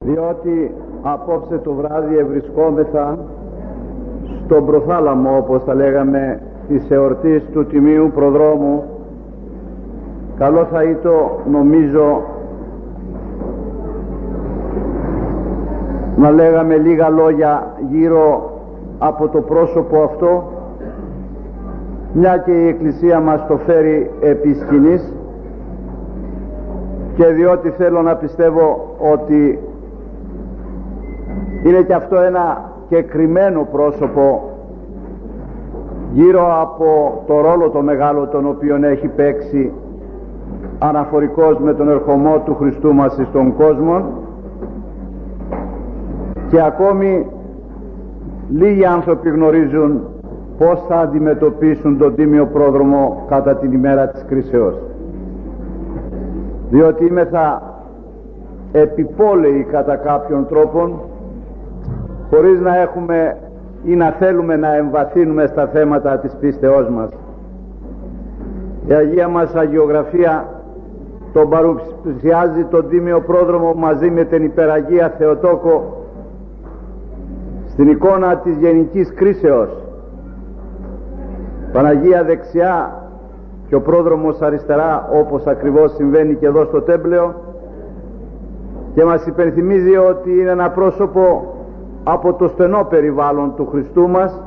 διότι απόψε το βράδυ ευρισκόμεθα στον προθάλαμο, όπως τα λέγαμε, της εορτής του Τιμίου Προδρόμου. Καλό θα ήταν, νομίζω, να λέγαμε λίγα λόγια γύρω από το πρόσωπο αυτό, μια και η Εκκλησία μας το φέρει επί σκηνής, και διότι θέλω να πιστεύω ότι είναι και αυτό ένα κεκριμένο πρόσωπο γύρω από το ρόλο το μεγάλο τον οποίον έχει παίξει αναφορικός με τον ερχομό του Χριστού μας στον κόσμο, και ακόμη λίγοι άνθρωποι γνωρίζουν πώς θα αντιμετωπίσουν τον Τίμιο Πρόδρομο κατά την ημέρα της κρίσεως, διότι είμεθα επιπόλαιοι κατά κάποιον τρόπον, χωρίς να έχουμε ή να θέλουμε να εμβαθύνουμε στα θέματα της πίστεώς μας. Η Αγία μας Αγιογραφία τον παρουσιάζει τον Τίμιο Πρόδρομο μαζί με την Υπεραγία Θεοτόκο στην εικόνα της γενικής κρίσεως, Παναγία δεξιά και ο πρόδρομος αριστερά, όπως ακριβώς συμβαίνει και εδώ στο τέμπλεο, και μας υπενθυμίζει ότι είναι ένα πρόσωπο από το στενό περιβάλλον του Χριστού μας,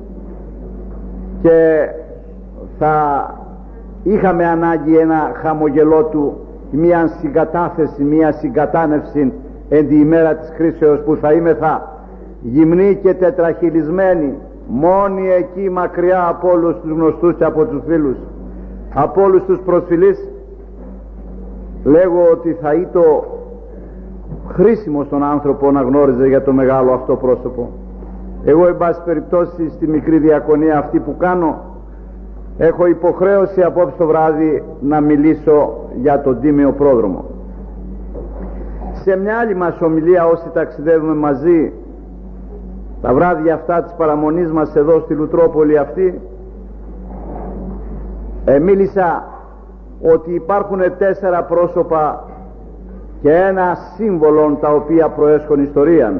και θα είχαμε ανάγκη ένα χαμογελό του, μια συγκατάθεση, μια συγκατάνευση εν τη ημέρα της κρίσεως, που θα είμεθα γυμνοί και τετραχυλισμένοι, μόνοι εκεί μακριά από όλους τους γνωστούς και από τους φίλους, από όλους τους προσφυλείς. Λέγω ότι θα ήταν χρήσιμο στον άνθρωπο να γνώριζε για το μεγάλο αυτό πρόσωπο. Εγώ, εν πάση περιπτώσει, στη μικρή διακονία αυτή που κάνω, έχω υποχρέωση απόψε το βράδυ να μιλήσω για τον Τίμιο Πρόδρομο. Σε μια άλλη μας ομιλία, όσοι ταξιδεύουμε μαζί τα βράδια αυτά της παραμονής μας εδώ στη Λουτρόπολη αυτή, μίλησα ότι υπάρχουν 4 πρόσωπα και ένα σύμβολο τα οποία προέσχουν ιστορίαν.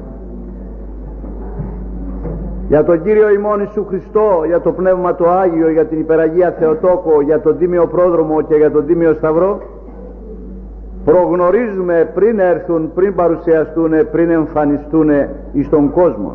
Για τον Κύριο ημών Ιησού Χριστό, για το Πνεύμα το Άγιο, για την Υπεραγία Θεοτόκο, για τον Τίμιο Πρόδρομο και για τον Τίμιο Σταυρό, προγνωρίζουμε πριν έρθουν, πριν παρουσιαστούν, πριν εμφανιστούν εις τον κόσμο.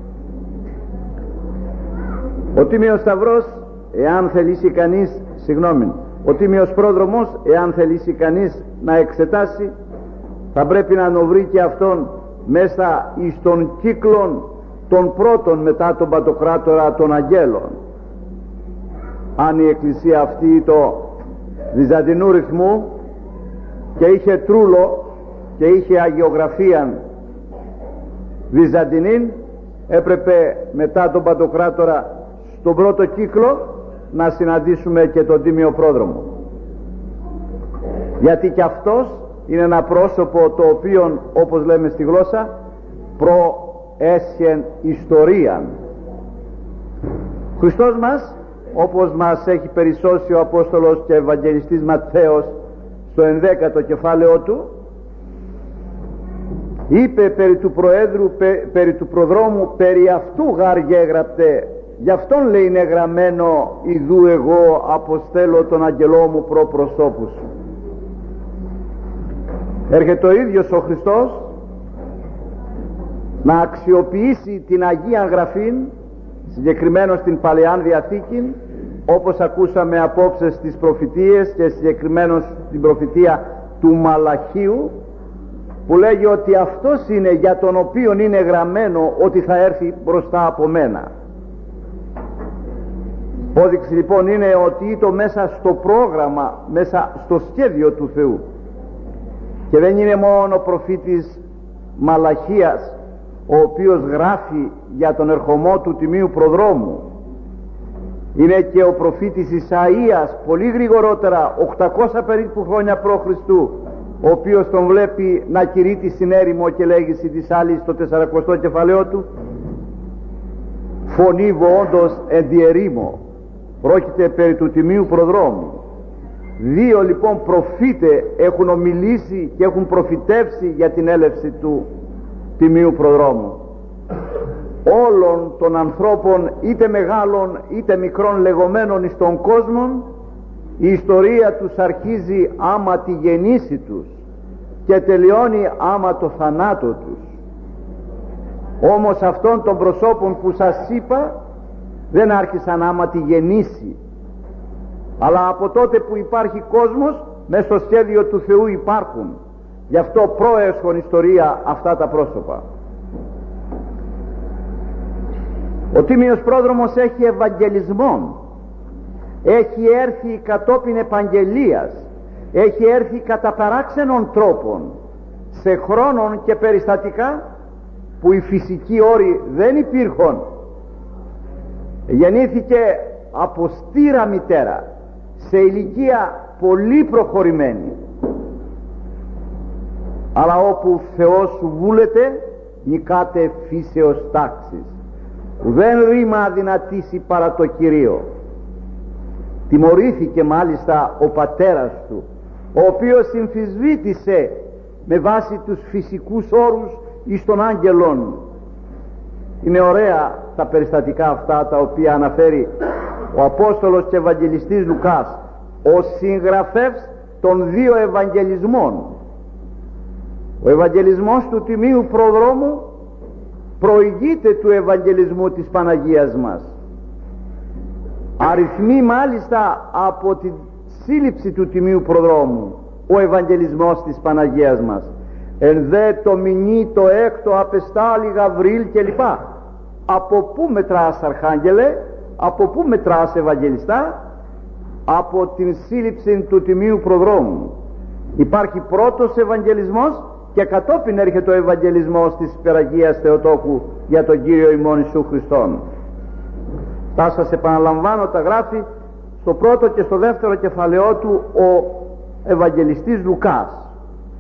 Ο Τίμιος Σταυρός, εάν θελήσει κανείς, ο Τίμιος Πρόδρομος, εάν θελήσει κανείς να εξετάσει, θα πρέπει να τον βρει και αυτόν μέσα εις τον κύκλον των πρώτων μετά τον Παντοκράτορα των Αγγέλων. Αν η Εκκλησία αυτή το βυζαντινού ρυθμού και είχε τρούλο και είχε αγιογραφία βυζαντινήν, έπρεπε μετά τον Παντοκράτορα στον πρώτο κύκλο να συναντήσουμε και τον Τίμιο Πρόδρομο, γιατί και αυτός είναι ένα πρόσωπο το οποίο, όπως λέμε στη γλώσσα, προέσχεν ιστορίαν. Ο Χριστός μας, όπως μας έχει περισσώσει ο Απόστολος και Ευαγγελιστής Ματθαίος στο 11ο κεφάλαιο του, είπε περί του Προέδρου, περί του Προδρόμου, περί αυτού γάρ γέγραπτε, γι' αυτόν λέει είναι γραμμένο, ιδού εγώ αποστέλω τον αγγελό μου προ προσώπου σου. Έρχεται ο ίδιος ο Χριστός να αξιοποιήσει την Αγία Γραφήν, συγκεκριμένο στην Παλαιάν Διαθήκη, όπως ακούσαμε απόψε στις προφητείες, και συγκεκριμένο στην προφητεία του Μαλαχίου, που λέγει ότι αυτός είναι για τον οποίον είναι γραμμένο ότι θα έρθει μπροστά από μένα. Απόδειξη λοιπόν είναι ότι ήταν μέσα στο πρόγραμμα, μέσα στο σχέδιο του Θεού, και δεν είναι μόνο ο προφήτης Μαλαχίας ο οποίος γράφει για τον ερχομό του Τιμίου Προδρόμου, είναι και ο προφήτης Ισαΐας πολύ γρηγορότερα, 800 περίπου χρόνια π.Χ., ο οποίος τον βλέπει να κηρύττει στην έρημο και λέγει της άλλης στο 40ο κεφαλαίο του, φωνή βοόντος εν τη ερήμο. Πρόκειται περί του Τιμίου Προδρόμου. 2 λοιπόν προφήτε έχουν ομιλήσει και έχουν προφητεύσει για την έλευση του Τιμίου Προδρόμου. Όλων των ανθρώπων, είτε μεγάλων είτε μικρών λεγόμενων εις τον κόσμο, η ιστορία τους αρχίζει άμα τη γεννήση τους και τελειώνει άμα το θανάτο τους. Όμως αυτών των προσώπων που σας είπα δεν άρχισαν άμα τη γεννήση, αλλά από τότε που υπάρχει κόσμος, μέσα στο σχέδιο του Θεού υπάρχουν. Γι' αυτό προέσχον ιστορία αυτά τα πρόσωπα. Ο Τίμιος Πρόδρομος έχει ευαγγελισμό, έχει έρθει κατόπιν επαγγελίας, έχει έρθει κατά παράξενων τρόπων, σε χρόνων και περιστατικά που οι φυσικοί όροι δεν υπήρχαν. Γεννήθηκε από στήρα μητέρα, σε ηλικία πολύ προχωρημένη, αλλά όπου Θεός βούλεται νικάται φύσεως τάξης, ουδέν ρήμα αδυνατήσει παρά το Κυρίο. Τιμωρήθηκε μάλιστα ο πατέρας του, ο οποίος συμφισβήτησε με βάση τους φυσικούς όρους εις των άγγελων. Είναι ωραία τα περιστατικά αυτά τα οποία αναφέρει ο Απόστολος και Ευαγγελιστής Λουκάς, ο συγγραφεύς των 2 Ευαγγελισμών. Ο Ευαγγελισμός του Τιμίου Προδρόμου προηγείται του Ευαγγελισμού της Παναγίας μας. Αριθμεί μάλιστα από τη σύλληψη του Τιμίου Προδρόμου ο Ευαγγελισμός της Παναγίας μας. Εν δε το μηνύ το έκτο απεστάλη Γαβρίλ κλπ. Από πού μετράς Αρχάγγελε, από πού μετράς Ευαγγελιστά? Από την σύλληψη του Τιμίου Προδρόμου. Υπάρχει πρώτος Ευαγγελισμός και κατόπιν έρχεται ο Ευαγγελισμός της Υπεραγίας Θεοτόκου για τον Κύριο ημών Ιησού Χριστόν. Θα σας επαναλαμβάνω, τα γράφει στο πρώτο και στο δεύτερο κεφαλαιό του ο Ευαγγελιστής Λουκάς.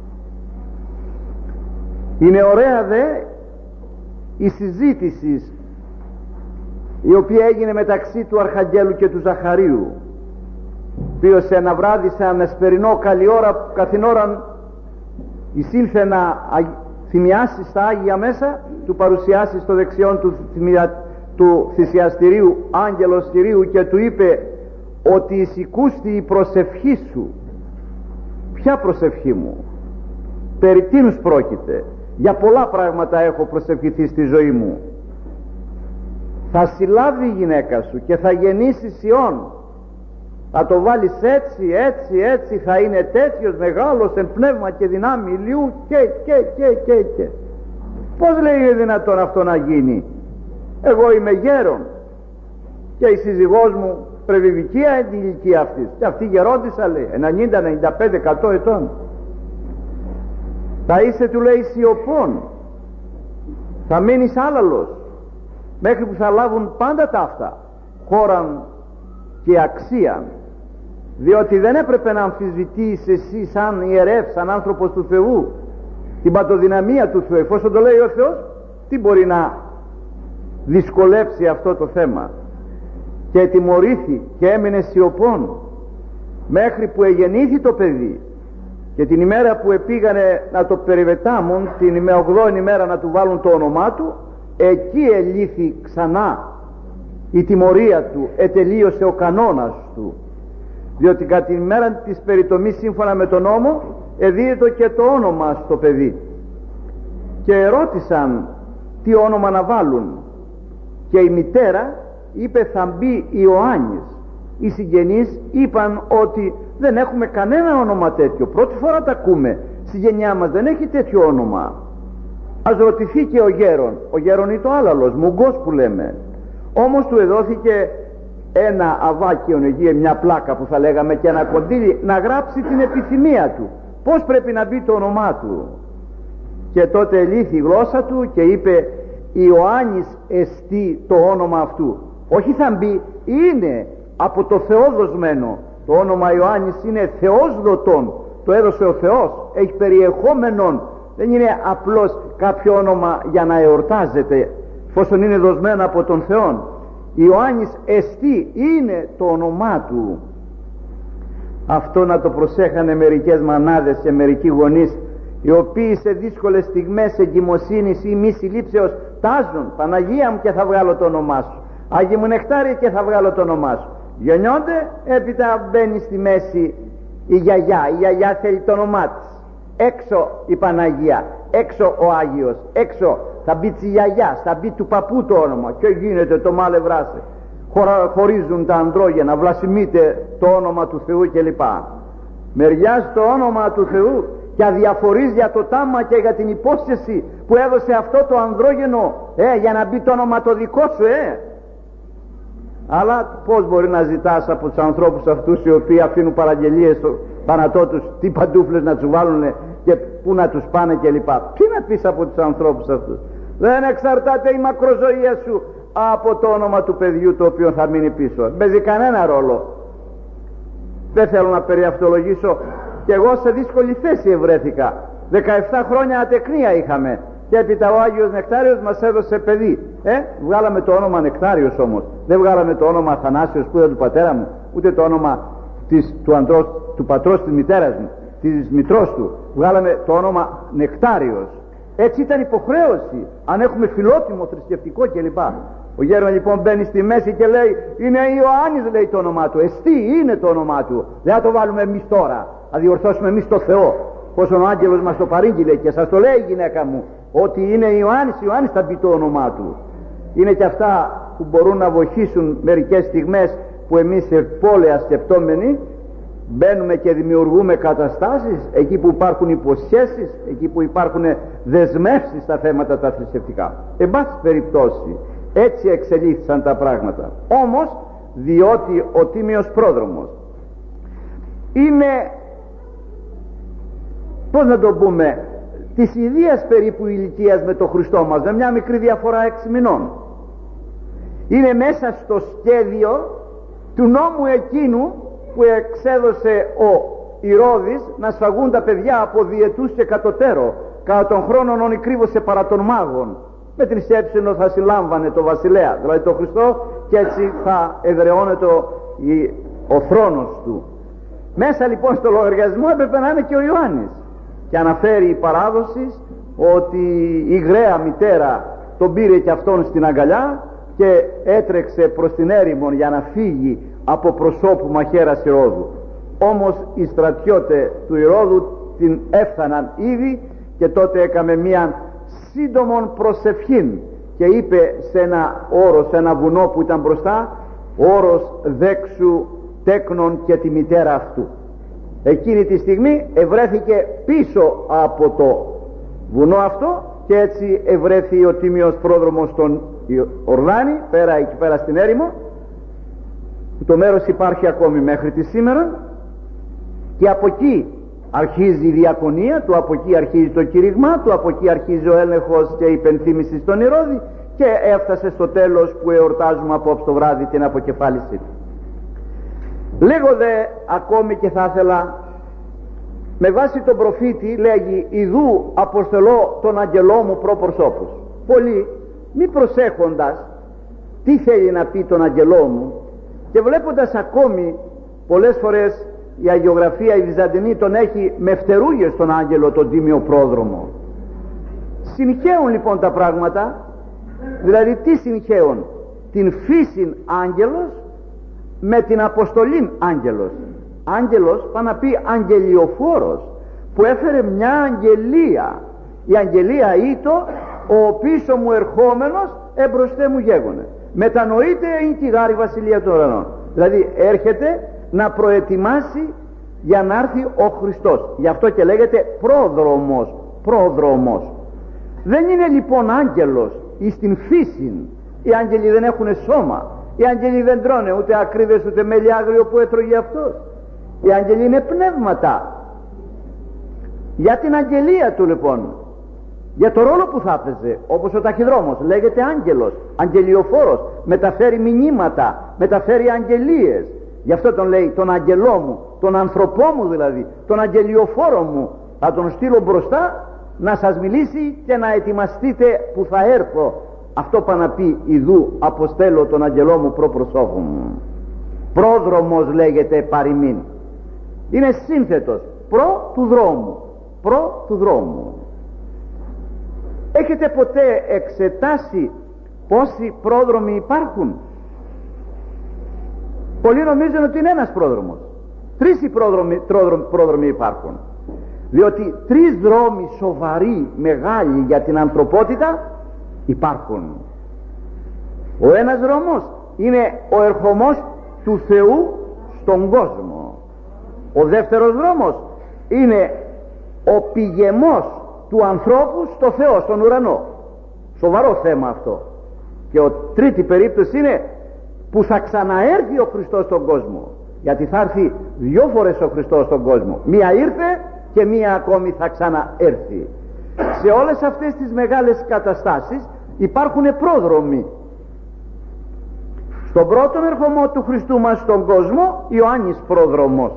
Είναι ωραία δε η συζήτηση η οποία έγινε μεταξύ του Αρχαγγέλου και του Ζαχαρίου, οποίος σε ένα βράδυ, σε ένα εσπερινό καλή ώρα, καθήν ώραν εισήλθε να θυμιάσει στα Άγια Μέσα, του παρουσιάσει στο δεξιόν του θυσιαστηρίου άγγελος Κυρίου και του είπε ότι εισηκούστη η προσευχή σου. Ποια προσευχή μου? Περί τίνους πρόκειται? Για πολλά πράγματα έχω προσευχηθεί στη ζωή μου. Θα συλλάβει η γυναίκα σου και θα γεννήσει Ιών, θα το βάλεις έτσι, θα είναι τέτοιος μεγάλος εν πνεύμα και δυνάμει ηλιού και. Πώς λέει είναι δυνατόν αυτό να γίνει? Εγώ είμαι γέρον και η σύζυγός μου πρεβιβικία εν την ηλικία αυτής, και αυτή γερόντισσα λέει 90, 95, 100 ετών. Θα είσαι, του λέει, σιωπών, θα μείνεις άλαλος μέχρι που θα λάβουν πάντα τα αυτά χώραν και αξία, διότι δεν έπρεπε να αμφισβητείς εσύ σαν ιερεύς, σαν άνθρωπος του Θεού, την παντοδυναμία του Θεού. Εφόσον το λέει ο Θεός, τι μπορεί να δυσκολέψει αυτό το θέμα? Και τιμωρήθη και έμεινε σιωπών μέχρι που εγεννήθη το παιδί. Και την ημέρα που επήγανε να το περιβετάμουν, την 8η ημέρα να του βάλουν το όνομά του, εκεί ελήφθη ξανά η τιμωρία του, ετελείωσε ο κανόνας του, διότι κατά την ημέρα της περιτομής σύμφωνα με τον νόμο εδίαιτο και το όνομα στο παιδί. Και ρώτησαν τι όνομα να βάλουν, και η μητέρα είπε θα μπει Ιωάννης. Οι συγγενείς είπαν ότι δεν έχουμε κανένα όνομα τέτοιο, πρώτη φορά τα ακούμε, στη γενιά μας δεν έχει τέτοιο όνομα. Ας ρωτηθεί και ο γέρον. Ο γέρον είναι το άλαλος, μουγκός που λέμε. Όμως του εδόθηκε ένα αβάκιο εκεί, μια πλάκα που θα λέγαμε, και ένα κοντήλι να γράψει την επιθυμία του, πώς πρέπει να μπει το όνομά του. Και τότε ελήφθη η γλώσσα του και είπε Ιωάννης εστί το όνομα αυτού. Όχι θα μπει, είναι από το Θεό δοσμένο. Το όνομα Ιωάννης είναι Θεός δοτών, το έδωσε ο Θεός, έχει περιεχόμενον, δεν είναι απλώς κάποιο όνομα για να εορτάζεται, εφόσον είναι δοσμένο από τον Θεό. Ιωάννης εστί είναι το όνομά του. Αυτό να το προσέχανε μερικές μανάδες και μερικοί γονείς, οι οποίοι σε δύσκολες στιγμές εγκυμοσύνης ή μη συλλήψεως τάζουν: Παναγία μου, και θα βγάλω το όνομά σου, Άγιε μου Νεκτάριε, και θα βγάλω το όνομά σου. Γεννιόνται, έπειτα μπαίνει στη μέση η γιαγιά. Η γιαγιά θέλει το όνομά της. Έξω η Παναγία, έξω ο Άγιος, έξω θα μπει της γιαγιάς, θα μπει του παππού το όνομα, και γίνεται το μάλε βράσε. Χωρίζουν τα ανδρόγενα, βλασιμείται το όνομα του Θεού κλπ. Μεριάζει το όνομα του Θεού και αδιαφορείς για το τάμα και για την υπόσχεση που έδωσε αυτό το ανδρόγενο, για να μπει το όνομα το δικό σου. Αλλά πως μπορεί να ζητάς από τους ανθρώπους αυτούς, οι οποίοι αφήνουν παραγγελίες στο πανατό τους, τι παντούφλες να τους βάλουν και πού να τους πάνε κλπ. Τι να πεις από τους ανθρώπους αυτούς? Δεν εξαρτάται η μακροζωία σου από το όνομα του παιδιού το οποίο θα μείνει πίσω. Δεν παίζει κανένα ρόλο. Δεν θέλω να περιαυτολογήσω, και εγώ σε δύσκολη θέση ευρέθηκα. 17 χρόνια ατεκνία είχαμε, και έπειτα ο Άγιος Νεκτάριος μας έδωσε παιδί. Βγάλαμε το όνομα Νεκτάριος, όμως δεν βγάλαμε το όνομα Αθανάσιος που ήταν του πατέρα μου, ούτε το όνομα του πατρός της μητέρας μου, της μητρός του. Βγάλαμε το όνομα Νεκτάριος. Έτσι ήταν υποχρέωση, αν έχουμε φιλότιμο θρησκευτικό κλπ. Ο γέρον λοιπόν μπαίνει στη μέση και λέει: είναι Ιωάννης, λέει το όνομά του. Εστί είναι το όνομά του. Δεν θα το βάλουμε εμείς τώρα, θα διορθώσουμε εμείς το Θεό. Πως ο άγγελος μας το παρήγγειλε και σας το λέει η γυναίκα μου, ότι είναι Ιωάννης, Ιωάννης θα μπει το όνομά του. Είναι και αυτά που μπορούν να βοηθήσουν μερικές στιγμές που εμείς ευπόλαια σκεπτόμενοι μπαίνουμε και δημιουργούμε καταστάσεις εκεί που υπάρχουν υποσχέσεις, εκεί που υπάρχουν δεσμεύσεις στα θέματα τα θρησκευτικά. Εν πάση περιπτώσει, έτσι εξελίχθησαν τα πράγματα. Όμως, διότι ο Τίμιος Πρόδρομος είναι, πώς να το πούμε, της ιδίας περίπου ηλικίας με τον Χριστό μας, με μια μικρή διαφορά 6 μηνών, είναι μέσα στο σχέδιο του νόμου εκείνου που εξέδωσε ο Ηρώδης να σφαγούν τα παιδιά από διετούς και κατωτέρω, κατά των χρόνων όν κρύβωσε παρά των μάγων, με την σκέψη θα συλλάμβανε το βασιλέα, δηλαδή τον Χριστό, και έτσι θα εδραιώνεται ο θρόνος του. Μέσα λοιπόν στο λογαριασμό έπρεπε να είναι και ο Ιωάννης, και αναφέρει η παράδοση ότι η γραία μητέρα τον πήρε και αυτόν στην αγκαλιά και έτρεξε προς την έρημον για να φύγει από προσώπου μαχαίρας Ηρώδου. Όμως οι στρατιώτες του Ηρώδου την έφθαναν ήδη, και τότε έκαμε μία σύντομον προσευχήν και είπε σε ένα όρος, σε ένα βουνό που ήταν μπροστά, όρος δέξου τέκνον και τη μητέρα αυτού. Εκείνη τη στιγμή ευρέθηκε πίσω από το βουνό αυτό, και έτσι ευρέθη ο Τίμιος Πρόδρομος στον Ορδάνη, εκεί πέρα στην έρημο, που το μέρος υπάρχει ακόμη μέχρι τη σήμερα, και από εκεί αρχίζει η διακονία του, από εκεί αρχίζει το κήρυγμα του, από εκεί αρχίζει ο έλεγχος και η υπενθύμηση στον Ηρώδη, και έφτασε στο τέλος που εορτάζουμε απόψε το βράδυ την αποκεφάλισή του. Λέγω δε ακόμη, και θα ήθελα με βάση τον προφήτη, λέγει: ιδού αποστελώ τον αγγελό μου προ προσώπους. Πολλοί μη προσέχοντας τι θέλει να πει τον αγγελό μου, και βλέποντας ακόμη πολλές φορές η αγιογραφία η Βυζαντινή τον έχει με φτερούγες τον άγγελο, τον Τίμιο Πρόδρομο. Συγχαίουν λοιπόν τα πράγματα. Δηλαδή τι συγχαίουν? Την φύσιν άγγελος με την αποστολήν άγγελος. Άγγελος πάει να πει αγγελιοφόρος, που έφερε μια αγγελία. Η αγγελία ήτο ο πίσω μου ερχόμενος εμπροστέ μου γέγονε. Μετανοείται η κιγάρη βασιλεία των ουρανών. Δηλαδή έρχεται να προετοιμάσει για να έρθει ο Χριστός. Γι' αυτό και λέγεται πρόδρομος. Πρόδρομος. Δεν είναι λοιπόν άγγελος εις την φύση. Οι άγγελοι δεν έχουν σώμα. Οι άγγελοι δεν τρώνε ούτε ακρίδες ούτε μέλι άγριο που έτρωγε αυτός. Οι άγγελοι είναι πνεύματα. Για την αγγελία του λοιπόν, για το ρόλο που θα έπαιζε, όπως ο ταχυδρόμος λέγεται άγγελος, αγγελιοφόρος, μεταφέρει μηνύματα, μεταφέρει αγγελίες. Γι' αυτό τον λέει τον αγγελό μου, τον άνθρωπό μου δηλαδή, τον αγγελιοφόρο μου, θα τον στείλω μπροστά να σας μιλήσει και να ετοιμαστείτε που θα έρθω. Αυτό πάει να πει: ιδού αποστέλω τον αγγελό μου προ προσώπου μου. Πρόδρομος λέγεται παροιμήν. Είναι σύνθετος, προ του δρόμου, προ του δρόμου. Έχετε ποτέ εξετάσει πόσοι πρόδρομοι υπάρχουν? Πολλοί νομίζουν ότι είναι ένας πρόδρομος. 3 οι πρόδρομοι υπάρχουν, διότι 3 δρόμοι σοβαροί, μεγάλοι για την ανθρωπότητα υπάρχουν. Ο ένας δρόμος είναι ο ερχομός του Θεού στον κόσμο. Ο δεύτερος δρόμος είναι ο πηγεμός του ανθρώπου στο Θεό, στον ουρανό. Σοβαρό θέμα αυτό. Και ο τρίτη περίπτωση είναι που θα ξαναέρθει ο Χριστός στον κόσμο, γιατί θα έρθει 2 φορές ο Χριστός στον κόσμο. Μία ήρθε και μία ακόμη θα ξαναέρθει. Σε όλες αυτές τις μεγάλες καταστάσεις υπάρχουν πρόδρομοι. Στον πρώτον ερχομό του Χριστού μας στον κόσμο, Ιωάννης πρόδρομος.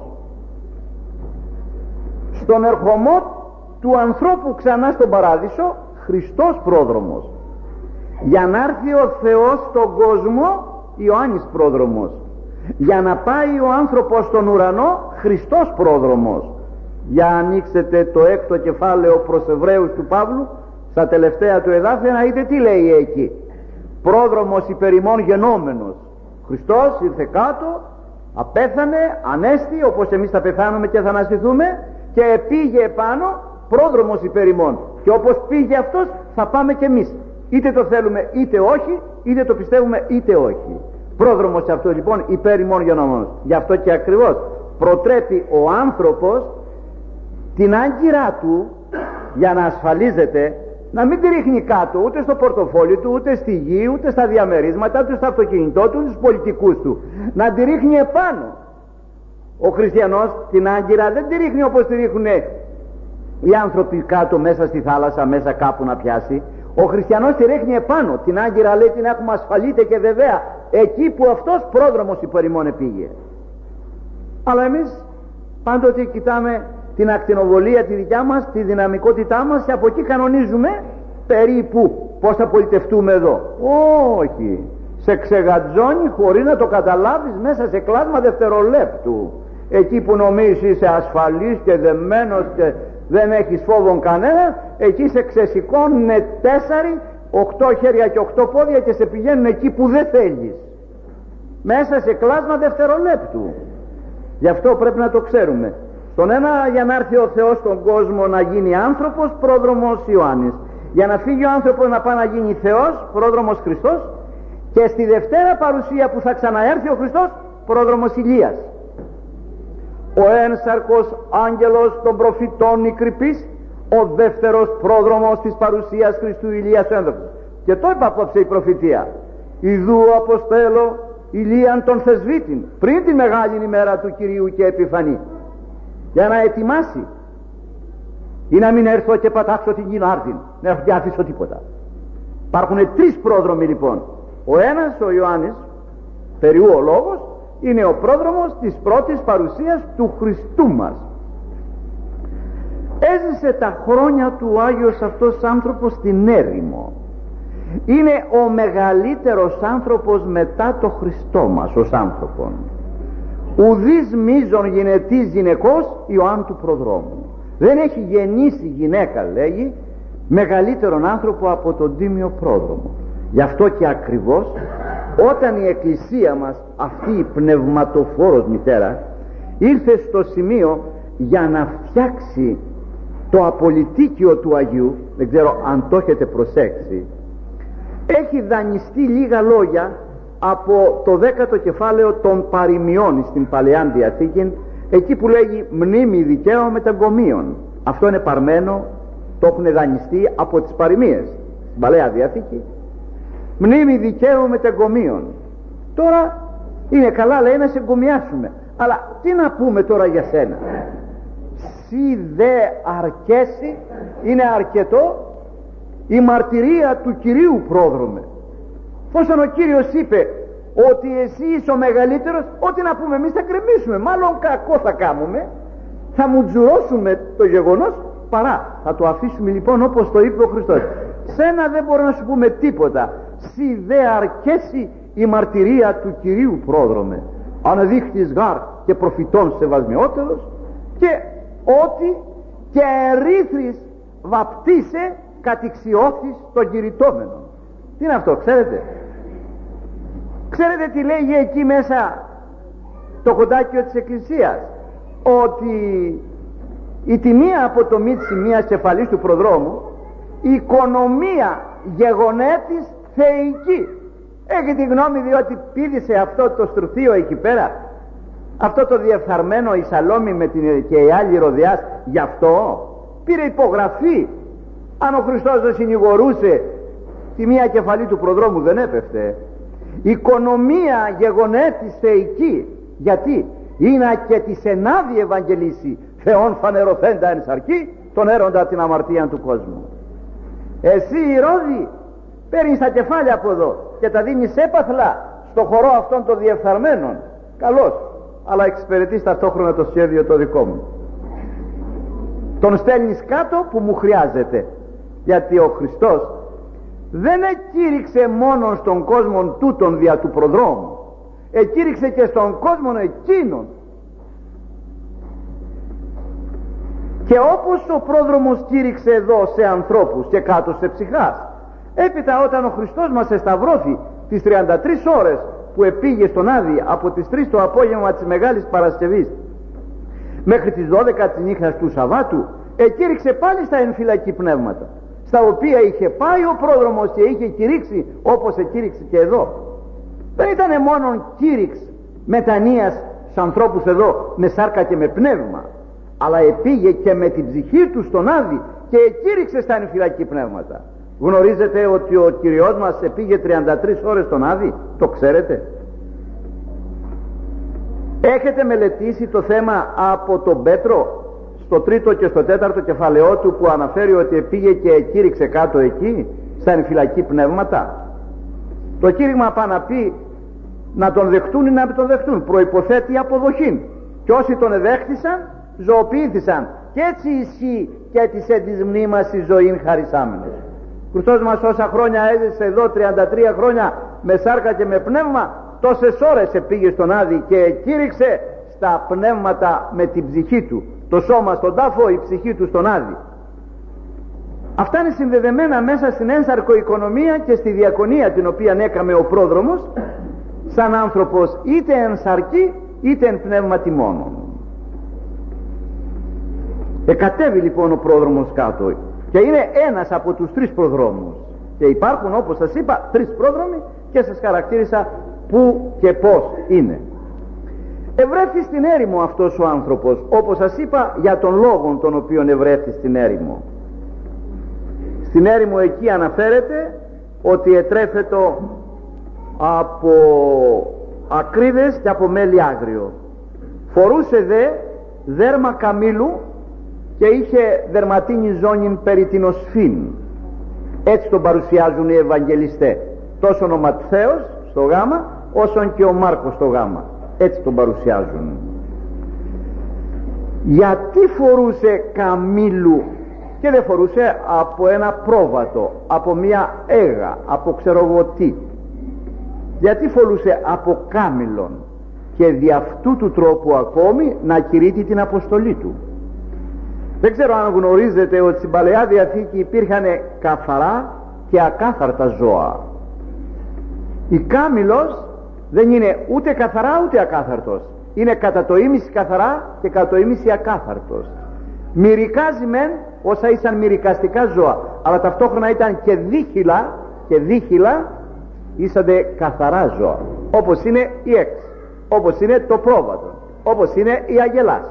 Στον ερχομό του ανθρώπου ξανά στον παράδεισο, Χριστός πρόδρομος. Για να έρθει ο Θεός στον κόσμο, Ιωάννης πρόδρομος. Για να πάει ο άνθρωπος στον ουρανό, Χριστός πρόδρομος. Για ανοίξετε το 6ο κεφάλαιο προς Εβραίους του Παύλου, στα τελευταία του εδάφια, να δείτε τι λέει εκεί. Πρόδρομος υπερ ημών γενόμενος. Χριστός ήρθε κάτω, απέθανε, ανέστη, όπως εμείς θα πεθάνουμε και θα αναστηθούμε, και πήγε επάνω, πρόδρομος υπερ ημών. Και όπως πήγε αυτός, θα πάμε και εμείς. Είτε το θέλουμε είτε όχι, είτε το πιστεύουμε είτε όχι. Πρόδρομος αυτός λοιπόν υπέρ ημών γενόμενος. Γι' αυτό και ακριβώς προτρέπει ο άνθρωπος την άγκυρά του, για να ασφαλίζεται, να μην τη ρίχνει κάτω ούτε στο πορτοφόλι του, ούτε στη γη, ούτε στα διαμερίσματα, ούτε στο αυτοκίνητό του, ούτε στους πολιτικούς του. Να τη ρίχνει επάνω. Ο χριστιανός την άγκυρα δεν τη ρίχνει όπως τη ρίχνουν οι άνθρωποι κάτω μέσα στη θάλασσα, μέσα κάπου να πιάσει. Ο χριστιανός τη ρίχνει επάνω. Την άγκυρα, λέει, την έχουμε ασφαλείται και βεβαία εκεί που αυτός πρόδρομος υπέρ ημών πήγε. Αλλά εμείς πάντοτε κοιτάμε την ακτινοβολία τη δικιά μας, τη δυναμικότητά μας, και από εκεί κανονίζουμε περίπου πώς θα πολιτευτούμε εδώ. Όχι, σε ξεγατζώνει χωρίς να το καταλάβεις μέσα σε κλάσμα δευτερολέπτου. Εκεί που νομίζεις είσαι ασφαλής και δεμένος και δεν έχεις φόβον κανένα, εκεί σε ξεσηκώνουν 4, 8 χέρια και 8 πόδια και σε πηγαίνουν εκεί που δεν θέλεις, μέσα σε κλάσμα δευτερολέπτου. Γι' αυτό πρέπει να το ξέρουμε. Στον ένα, για να έρθει ο Θεός στον κόσμο να γίνει άνθρωπος, πρόδρομος Ιωάννης. Για να φύγει ο άνθρωπος να πάει να γίνει Θεός, πρόδρομος Χριστός. Και στη δευτέρα παρουσία που θα ξαναέρθει ο Χριστός, πρόδρομος Ηλίας. Ο ένσαρκος άγγελος των προφητών Νικρυπής, ο δεύτερος πρόδρομος της παρουσίας Χριστού Ηλίας ο ένδοξος. Και το είπα απόψε η προφητεία. Ιδού αποστέλω Ηλίαν τον θεσβήτην, πριν τη μεγάλη ημέρα του Κυρίου και επιφανή, για να ετοιμάσει, ή να μην έρθω και πατάξω την κοινάρτην, να έρθω και αφήσω τίποτα. Υπάρχουν 3 πρόδρομοι λοιπόν. Ο ένας, ο Ιωάννης, περιού ο λόγος, είναι ο πρόδρομος της πρώτης παρουσίας του Χριστού μας. Έζησε τα χρόνια του ο Άγιος αυτός άνθρωπος στην έρημο. Είναι ο μεγαλύτερος άνθρωπος μετά το Χριστό μας ως άνθρωπον. Ουδής μείζων γενετής γυναικός Ιωάννου του προδρόμου. Δεν έχει γεννήσει γυναίκα, λέγει, μεγαλύτερον άνθρωπο από τον τίμιο πρόδρομο. Γι' αυτό και ακριβώς όταν η Εκκλησία μας, αυτή η πνευματοφόρος μητέρα, ήρθε στο σημείο για να φτιάξει το απολυτίκιο του Αγίου, δεν ξέρω αν το έχετε προσέξει, έχει δανειστεί λίγα λόγια από το 10ο κεφάλαιο των παροιμιών στην Παλαιά Διαθήκη, εκεί που λέγει μνήμη δικαίου μεταγκομίων. Αυτό είναι παρμένο, το έχουν δανειστεί από τις παροιμίες στην Παλαιά Διαθήκη. Μνήμη δικαίου μεταγκομίων. Τώρα είναι καλά, λέει, να σε εγκομιάσουμε, αλλά τι να πούμε τώρα για σένα? Σι δε αρκέσει, είναι αρκετό η μαρτυρία του Κυρίου πρόδρομε. Φόσον ο Κύριος είπε ότι εσύ είσαι ο μεγαλύτερος, ό,τι να πούμε εμείς θα κρεμίσουμε, μάλλον κακό θα κάνουμε, θα μουτζουρώσουμε το γεγονός, παρά θα το αφήσουμε λοιπόν όπως το είπε ο Χριστός. Σένα δεν μπορώ να σου πούμε τίποτα. Σι δε αρκέσει η μαρτυρία του Κυρίου πρόδρομε. Αναδείχτης γάρ και προφητών σεβασμιότερος, και ότι και ερήθρης βαπτίσε κατηξιώθης των κηρυτόμενων. Τι είναι αυτό, ξέρετε? Ξέρετε τι λέγει εκεί μέσα το κοντάκιο της Εκκλησίας? Ότι η τιμία αποτομή της σημείας κεφαλής του προδρόμου, η οικονομία γεγονέτης θεϊκή. Έχει τη γνώμη διότι πήδησε αυτό το στρουθείο εκεί πέρα, αυτό το διεφθαρμένο η Σαλόμη με την και η άλλη Ηρωδιάς, γι' αυτό πήρε υπογραφή. Αν ο Χριστός δεν συνηγορούσε, τη μία κεφαλή του προδρόμου δεν έπεφτε. Οικονομία γεγονέτης θεϊκή. Γιατί? Είναι και της ενάδει Ευαγγελίσει Θεόν φανερωθέντα εν σαρκή, τον έροντα την αμαρτία του κόσμου. Εσύ Ηρώδη παίρνεις τα κεφάλια από εδώ και τα δίνεις έπαθλα στο χορό αυτών των διεφθαρμένων. Καλώς, αλλά εξυπηρετείς ταυτόχρονα το σχέδιο το δικό μου. Τον στέλνεις κάτω που μου χρειάζεται, γιατί ο Χριστός δεν εκήρυξε μόνο στον κόσμο τούτον δια του προδρόμου, εκήρυξε και στον κόσμο εκείνον. Και όπως ο πρόδρομος κήρυξε εδώ σε ανθρώπους και κάτω σε ψυχάς, έπειτα όταν ο Χριστός μας εσταυρώθη τις 33 ώρες που επήγε στον Άδη από τις 3 το απόγευμα της Μεγάλης Παρασκευής μέχρι τις 12 της νύχτας του Σαββάτου, εκήρυξε πάλι στα εμφυλακή πνεύματα, στα οποία είχε πάει ο πρόδρομος και είχε κηρύξει όπως εκήρυξε και εδώ. Δεν ήταν μόνο κήρυξ μετανοίας στους ανθρώπους εδώ με σάρκα και με πνεύμα, αλλά επήγε και με την ψυχή του στον Άδη και εκήρυξε στα εμφυλακή πνεύματα. Γνωρίζετε ότι ο Κυριός μας επήγε 33 ώρες στον Άδη? Το ξέρετε? Έχετε μελετήσει το θέμα από τον Πέτρο στο 3ο και στο 4ο κεφαλαιό του, που αναφέρει ότι επήγε και εκήρυξε κάτω εκεί στα εμφυλακή πνεύματα? Το κήρυγμα πάει να πει να τον δεχτούν ή να μην τον δεχτούν, προϋποθέτει αποδοχή, και όσοι τον εδέχτησαν ζωοποιήθησαν, και έτσι ισχύει και της εν της μνήμας η ζωήν χαρισάμενος. Ο Χριστός μας όσα χρόνια έζησε εδώ, 33 χρόνια με σάρκα και με πνεύμα, τόσες ώρες επήγε στον Άδη και κήρυξε στα πνεύματα με την ψυχή του, το σώμα στον τάφο, η ψυχή του στον Άδη. Αυτά είναι συνδεδεμένα μέσα στην ένσαρκο οικονομία και στη διακονία την οποία έκαμε ο πρόδρομος σαν άνθρωπος, είτε εν σαρκή είτε εν πνεύματι μόνον. Εκατέβη λοιπόν ο πρόδρομος κάτω και είναι ένας από τους 3 προδρόμους, και υπάρχουν, όπως σας είπα, 3 πρόδρομοι και σας χαρακτήρισα πού και πώς είναι. Ευρέθη στην έρημο αυτός ο άνθρωπος, όπως σας είπα, για τον λόγο τον οποίον ευρέθη στην έρημο. Στην έρημο εκεί αναφέρεται ότι ετρέφετο από ακρίδες και από μέλι άγριο. Φορούσε δε δέρμα καμήλου και είχε δερματίνη ζώνην περί την οσφήν. Έτσι τον παρουσιάζουν οι Ευαγγελιστές, τόσο ο Ματθαίος στο γάμα όσον και ο Μάρκος στο γάμα. Έτσι τον παρουσιάζουν. Γιατί φορούσε καμήλου και δεν φορούσε από ένα πρόβατο, από μια αίγα, από ξέρω εγώ τι? Γιατί φορούσε από κάμηλον, και δι' αυτού του τρόπου ακόμη να κηρύττει την αποστολή του. Δεν ξέρω αν γνωρίζετε ότι στην Παλαιά Διαθήκη υπήρχαν καθαρά και ακάθαρτα ζώα. Η κάμηλος δεν είναι ούτε καθαρά ούτε ακάθαρτος, είναι κατά το ίμιση καθαρά και κατά το ίμιση ακάθαρτος. Μυρικάζει μεν όσα ήσαν μυρικαστικά ζώα, αλλά ταυτόχρονα ήταν και δίχυλα ήσαντε καθαρά ζώα, όπως είναι η έξ, όπως είναι το πρόβατο, όπως είναι η αγελάς.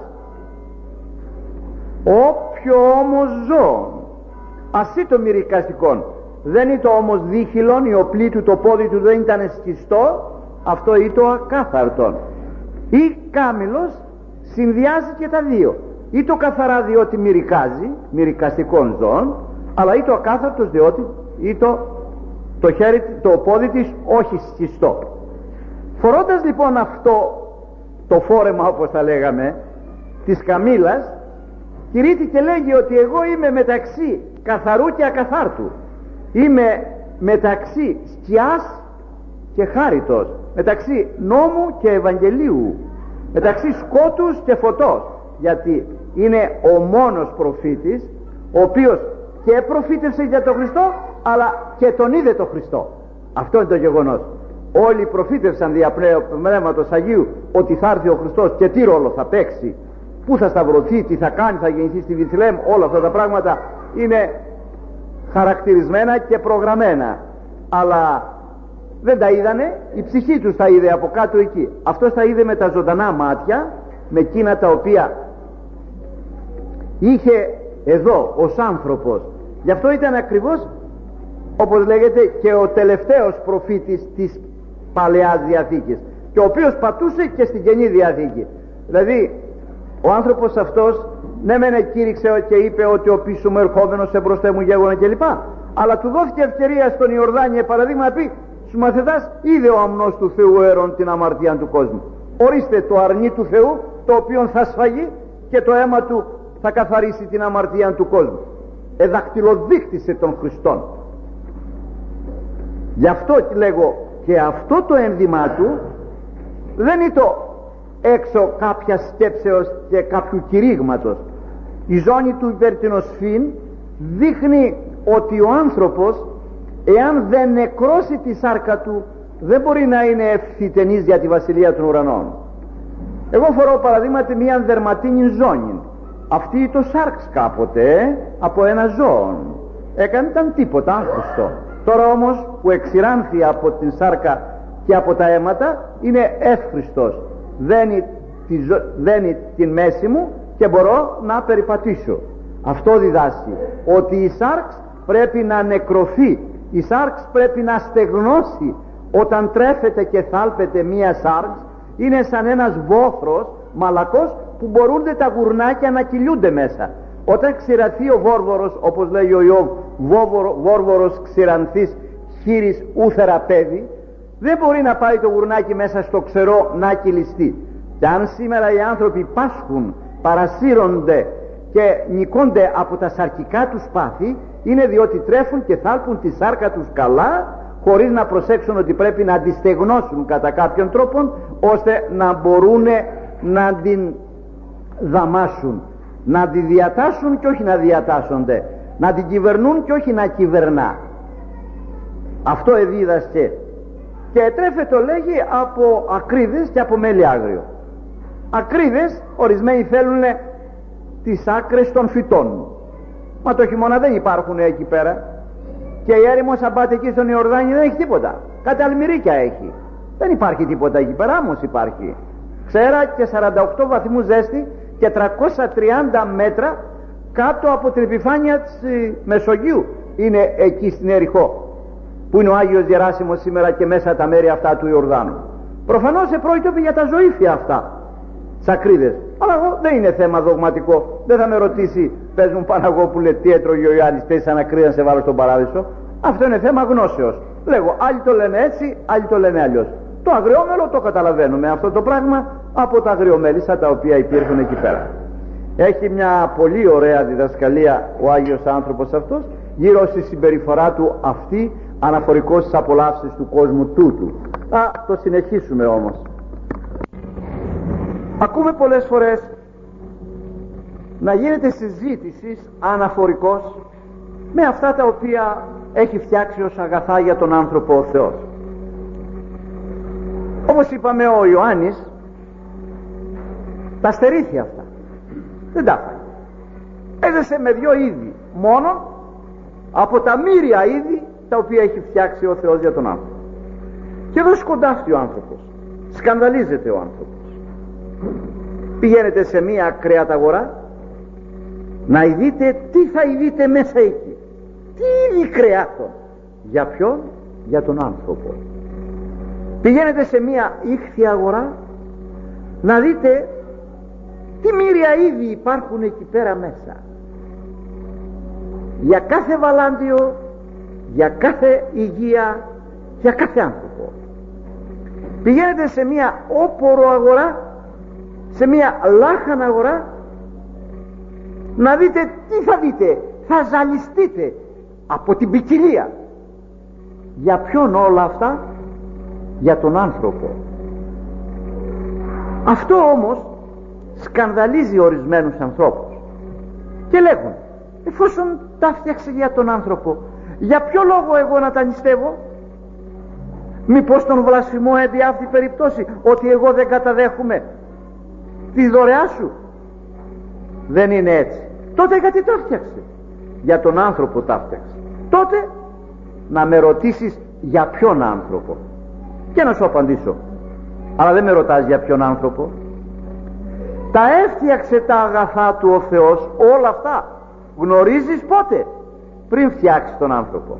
Όποιο όμως ζώο ασύ το μυρικαστικόν δεν ήταν όμως δίχυλον, η οπλή του, το πόδι του δεν ήταν σκιστό, αυτό ή το ακάθαρτον. Ή κάμηλος συνδυάζει και τα δύο, ή το καθαρά διότι μυρικάζει, μυρικαστικών ζώων, αλλά ή το ακάθαρτος διότι ή το χέρι, το πόδι της όχι σκιστό. Φορώντας λοιπόν αυτό το φόρεμα, όπως θα λέγαμε, της καμήλας, κηρύττει και λέγει ότι εγώ είμαι μεταξύ καθαρού και ακαθάρτου, είμαι μεταξύ σκιάς και χάριτος, μεταξύ νόμου και Ευαγγελίου, μεταξύ σκότους και φωτός, γιατί είναι ο μόνος προφήτης, ο οποίος και προφήτευσε για τον Χριστό, αλλά και τον είδε τον Χριστό. Αυτό είναι το γεγονός. Όλοι προφήτευσαν δια Πνεύματος Αγίου ότι θα έρθει ο Χριστός και τι ρόλο θα παίξει, πού θα σταυρωθεί, τι θα κάνει, θα γεννηθεί στη Βιθλεέμ. Όλα αυτά τα πράγματα είναι χαρακτηρισμένα και προγραμμένα, αλλά δεν τα είδανε, η ψυχή τους τα είδε από κάτω εκεί. Αυτός τα είδε με τα ζωντανά μάτια, με εκείνα τα οποία είχε εδώ ως άνθρωπος. Γι' αυτό ήταν ακριβώς, όπως λέγεται, και ο τελευταίος προφήτης της Παλαιάς Διαθήκης, και ο οποίος πατούσε και στην Καινή Διαθήκη. Δηλαδή ο άνθρωπος αυτός ναι μεν κήρυξε και είπε ότι ο πίσω μου ερχόμενος εμπροστέ μου γέγονα κλπ, αλλά του δόθηκε ευκαιρία στον Ιορδάνη παραδείγμα να πει στους μαθητάς: είδε ο αμνός του Θεού έρων την αμαρτία του κόσμου. Ορίστε το αρνί του Θεού, το οποίο θα σφαγεί και το αίμα του θα καθαρίσει την αμαρτία του κόσμου. Εδακτυλοδείχτησε τον Χριστόν. Γι' αυτό λέγω, και αυτό το ένδυμά του δεν είναι το έξω κάποια σκέψεως και κάποιου κηρύγματος. Η ζώνη του υπέρ την οσφήν δείχνει ότι ο άνθρωπος, εάν δεν νεκρώσει τη σάρκα του, δεν μπορεί να είναι ευθυτενής για τη βασιλεία των ουρανών. Εγώ φορώ παραδείγματι μια δερματίνη ζώνη. Αυτή το σάρξ κάποτε από ένα ζώο ήταν τίποτα, άχρηστο. Τώρα όμως που εξηράνθη από την σάρκα και από τα αίματα, είναι εύχριστος. Δένει την μέση μου και μπορώ να περιπατήσω. Αυτό διδάσκει ότι η σάρξ πρέπει να νεκρωθεί, η σάρξ πρέπει να στεγνώσει. Όταν τρέφεται και θάλπεται μία σάρξ, είναι σαν ένας βόθρος μαλακός που μπορούν τα γουρνάκια να κυλιούνται μέσα. Όταν ξηραθεί ο βόρβορος, όπως λέει ο Ιώβ, βόρβορος ξηρανθής χείρις ούθερα παιδί, δεν μπορεί να πάει το γουρνάκι μέσα στο ξερό να κυλιστεί. Και αν σήμερα οι άνθρωποι πάσχουν, παρασύρονται και νικώνται από τα σαρκικά τους πάθη, είναι διότι τρέφουν και θάλπουν τη σάρκα τους καλά, χωρίς να προσέξουν ότι πρέπει να τη στεγνώσουν κατά κάποιον τρόπο, ώστε να μπορούν να την δαμάσουν, να τη διατάσσουν και όχι να διατάσσονται, να την κυβερνούν και όχι να κυβερνά. Αυτό εδίδασκε. Και τρέφεται, λέγει, από ακρίδες και από μέλι άγριο. Ακρίδες, ορισμένοι θέλουν τις άκρες των φυτών, μα το χειμώνα δεν υπάρχουν εκεί πέρα. Και η έρημος, αν πάτε εκεί στον Ιορδάνη, δεν έχει τίποτα. Κάτι αλμυρίκια έχει, δεν υπάρχει τίποτα εκεί πέρα. Όμως υπάρχει ξέρα και 48 βαθμούς ζέστη και 330 μέτρα κάτω από την επιφάνεια της Μεσογείου είναι εκεί στην Εριχώ, που είναι ο Άγιος Γεράσιμος σήμερα, και μέσα τα μέρη αυτά του Ιορδάνου. Προφανώς επρόκειτο για τα ζωήφια αυτά, τις ακρίδες. Αλλά εγώ δεν είναι θέμα δογματικό. Δεν θα με ρωτήσει, πες μου Παναγόπουλε, τι έτρωγε ο Ιωάννης, πες σαν ακρίδα να σε βάλω στον παράδεισο. Αυτό είναι θέμα γνώσεως. Λέγω, άλλοι το λένε έτσι, άλλοι το λένε αλλιώς. Το αγριόμελο το καταλαβαίνουμε αυτό το πράγμα από τα αγριομέλισσα τα οποία υπήρχαν εκεί πέρα. Έχει μια πολύ ωραία διδασκαλία ο Άγιος άνθρωπος αυτός γύρω στη συμπεριφορά του αυτή, αναφορικός στις απολαύσεις του κόσμου τούτου. Θα το συνεχίσουμε όμως. Ακούμε πολλές φορές να γίνεται συζήτηση αναφορικός με αυτά τα οποία έχει φτιάξει ως αγαθά για τον άνθρωπο ο Θεός. Όπως είπαμε, ο Ιωάννης τα στερήθη αυτά, δεν τα έφαγε. Έζησε με 2 είδη μόνο από τα μοίρια είδη τα οποία έχει φτιάξει ο Θεός για τον άνθρωπο. Και εδώ σκοντάφτει ο άνθρωπος, σκανδαλίζεται ο άνθρωπος. Πηγαίνετε σε μία κρεαταγορά να δείτε τι θα δείτε μέσα εκεί, τι είδη κρεάτων. Για ποιον? Για τον άνθρωπο. Πηγαίνετε σε μία ήχθη αγορά να δείτε τι μοίρια είδη υπάρχουν εκεί πέρα μέσα, για κάθε βαλάντιο, για κάθε υγεία, για κάθε άνθρωπο. Πηγαίνετε σε μία όπορο αγορά, σε μία λάχαν αγορά, να δείτε τι θα δείτε, θα ζαλιστείτε από την ποικιλία. Για ποιον όλα αυτά? Για τον άνθρωπο. Αυτό όμως σκανδαλίζει ορισμένους ανθρώπους και λέγουν, εφόσον τα φτιάξε για τον άνθρωπο, για ποιο λόγο εγώ να τα νηστεύω? Μήπως τον βλασφημώ έντι αυτή περιπτώσει, ότι εγώ δεν καταδέχομαι τη δωρεά σου? Δεν είναι έτσι. Τότε γιατί τα φτιάξε? Για τον άνθρωπο τα φτιάξε. Τότε να με ρωτήσεις για ποιον άνθρωπο και να σου απαντήσω. Αλλά δεν με ρωτάς για ποιον άνθρωπο. Τα έφτιαξε τα αγαθά του ο Θεός, όλα αυτά. Γνωρίζεις πότε? Πριν φτιάξει τον άνθρωπο.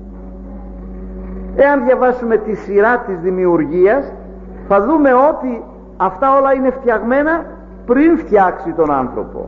Εάν διαβάσουμε τη σειρά της δημιουργίας, θα δούμε ότι αυτά όλα είναι φτιαγμένα πριν φτιάξει τον άνθρωπο.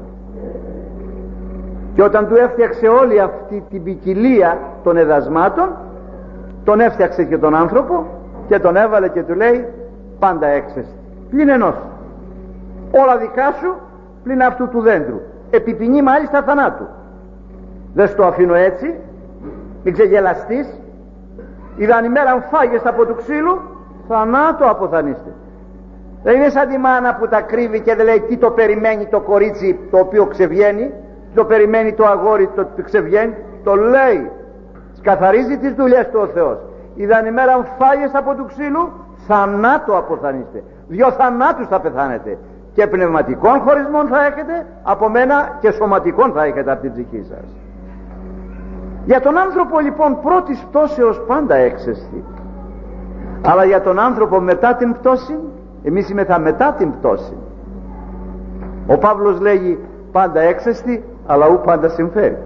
Και όταν του έφτιαξε όλη αυτή την ποικιλία των εδασμάτων, τον έφτιαξε και τον άνθρωπο και τον έβαλε και του λέει, πάντα έξεστη, πλην ενός, όλα δικά σου πλην αυτού του δέντρου, επιπινή μάλιστα θανάτου. Δεν στο αφήνω έτσι, μην ξεγελαστείς. Είδαν ημέρα αν φάγες από του ξύλου, θανάτου αποθανείστε. Δεν είναι σαν τη μάνα που τα κρύβει και δεν λέει τι το περιμένει το κορίτσι το οποίο ξεβγαίνει, τι το περιμένει το αγόρι το οποίο ξεβγαίνει. Το λέει, σκαθαρίζει τις δουλειές του ο Θεός. Είδαν ημέρα αν φάγες από του ξύλου, θανάτου αποθανείστε. 2 θανάτους θα πεθάνετε, και πνευματικών χωρισμών θα έχετε από μένα και σωματικών θα έχετε από την ψυχή σας. Για τον άνθρωπο λοιπόν πρώτης πτώσεως πάντα έξεστη, αλλά για τον άνθρωπο μετά την πτώση, εμείς είμεθα μετά την πτώση. Ο Παύλος λέγει πάντα έξεστη, αλλά ου πάντα συμφέρει.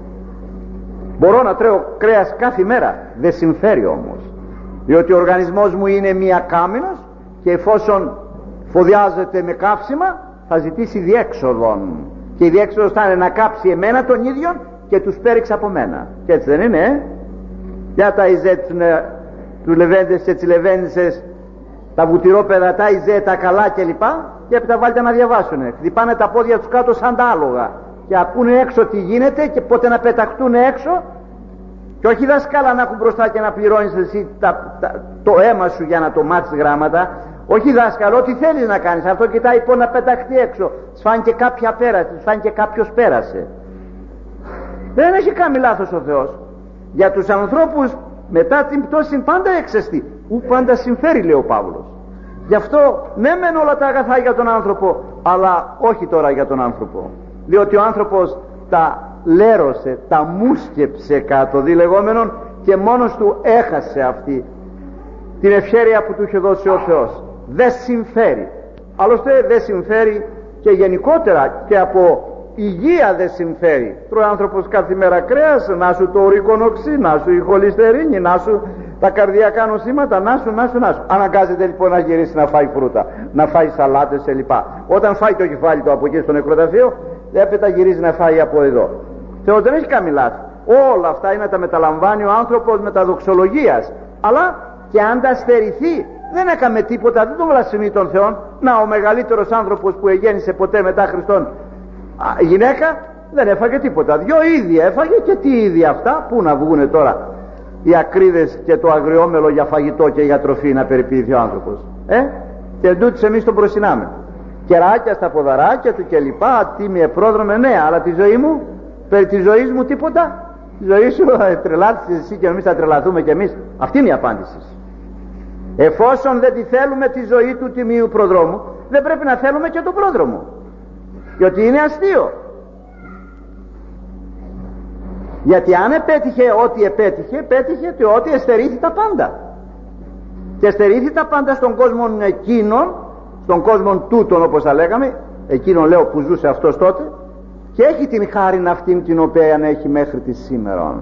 Μπορώ να τρώω κρέας κάθε μέρα, δεν συμφέρει όμως, διότι ο οργανισμός μου είναι μία κάμινος και εφόσον φωδιάζεται με καύσιμα θα ζητήσει διέξοδον, και η διέξοδος θα είναι να κάψει εμένα τον ίδιο και τους πέριξε από μένα. Και έτσι δεν είναι? Για τα ιζέ του λεβέντες και τις λεβέντισες, τα βουτυρόπεδα, τα ιζέ, τα καλά κλπ, και έπειτα βάλτε να διαβάσουνε. Χτυπάνε τα πόδια τους κάτω σαν τα άλογα και ακούνε έξω τι γίνεται και πότε να πεταχτούν έξω, και όχι δασκάλα να έχουν μπροστά και να πληρώνεις εσύ το αίμα σου για να το μάθεις γράμματα. Όχι δάσκαλο, ό,τι θέλεις να κάνεις. Αυτό κοιτάει πώς να πεταχτεί έξω. Σφάνηκε κάποια πέρασε, σφάνηκε κάποιος πέρασε. Δεν έχει κάνει λάθος ο Θεός. Για τους ανθρώπους μετά την πτώση πάντα έξεστη, ου πάντα συμφέρει, λέει ο Παύλος. Γι' αυτό ναι μεν όλα τα αγαθά για τον άνθρωπο, αλλά όχι τώρα για τον άνθρωπο, διότι ο άνθρωπος τα λέρωσε, τα μουσκεψε κάτω λεγόμενον, και μόνος του έχασε αυτή την ευχέρεια που του είχε δώσει ο Θεός. Δεν συμφέρει. Άλλωστε δεν συμφέρει και γενικότερα, και από υγεία δεν συμφέρει. Τρώει άνθρωπος κάθε μέρα κρέας, να σου το ουρικονοξύ, να σου η χολυστερίνη, να σου τα καρδιακά νοσήματα, να σου. Αναγκάζεται λοιπόν να γυρίσει να φάει φρούτα, να φάει σαλάτες κλπ. Όταν φάει το κεφάλι του από εκεί στο νεκροταφείο, έπειτα γυρίζει να φάει από εδώ. Θεός δεν έχει κάνει λάθη. Όλα αυτά είναι να τα μεταλαμβάνει ο άνθρωπος με τα δοξολογίας. Αλλά και αν τα στερηθεί, δεν έκαμε τίποτα, δεν τον βλασφημεί τον Θεόν. Να, ο μεγαλύτερος άνθρωπος που εγέννησε ποτέ μετά Χριστόν γυναίκα, δεν έφαγε τίποτα. 2 είδη έφαγε, και τι είδη αυτά? Πού να βγούνε τώρα οι ακρίδες και το αγριόμελο για φαγητό και για τροφή να περιποιηθεί ο άνθρωπος? Και εντούτοις εμείς τον προσινάμε. Κεράκια στα ποδαράκια του και λοιπά, τίμιε πρόδρομε, ναι, αλλά τη ζωή μου, περί της ζωής μου τίποτα? Τη ζωή σου τρελάθησες εσύ και εμείς θα τρελαθούμε κι εμείς? Αυτή είναι η απάντηση. Εφόσον δεν τη θέλουμε τη ζωή του τιμίου προδρόμου, δεν πρέπει να θέλουμε και τον πρόδρομο, διότι είναι αστείο. Γιατί αν επέτυχε ό,τι επέτυχε, πέτυχε το ότι εστερήθη τα πάντα. Και εστερήθη τα πάντα στον κόσμο εκείνον, στον κόσμο τούτον όπως θα λέγαμε, εκείνον λέω που ζούσε αυτός τότε, και έχει την χάριν αυτήν την οποία έχει μέχρι τη σήμερα.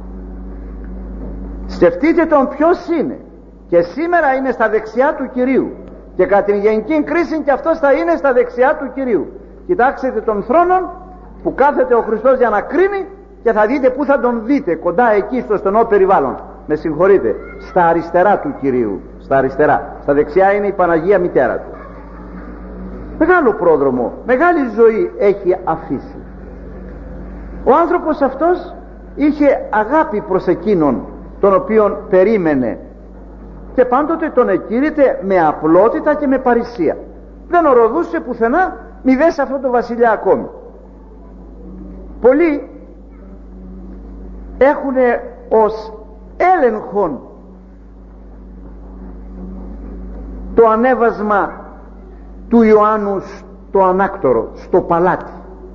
Σκεφτείτε τον ποιος είναι, και σήμερα είναι στα δεξιά του Κυρίου, και κατά την γενική κρίση και αυτός θα είναι στα δεξιά του Κυρίου. Κοιτάξτε τον θρόνο που κάθεται ο Χριστός για να κρίνει, και θα δείτε πού θα τον δείτε, κοντά εκεί στο στενό περιβάλλον, με συγχωρείτε, στα αριστερά του Κυρίου, στα αριστερά. Στα δεξιά είναι η Παναγία Μητέρα του. Μεγάλο πρόδρομο, μεγάλη ζωή έχει αφήσει. Ο άνθρωπος αυτός είχε αγάπη προς εκείνον τον οποίον περίμενε, και πάντοτε τον εκήρυτε με απλότητα και με παρησία. Δεν οροδούσε πουθενά μη δες αυτό το βασιλιά ακόμη. Πολλοί έχουν ως έλεγχον το ανέβασμα του Ιωάννου στο ανάκτορο, στο παλάτι.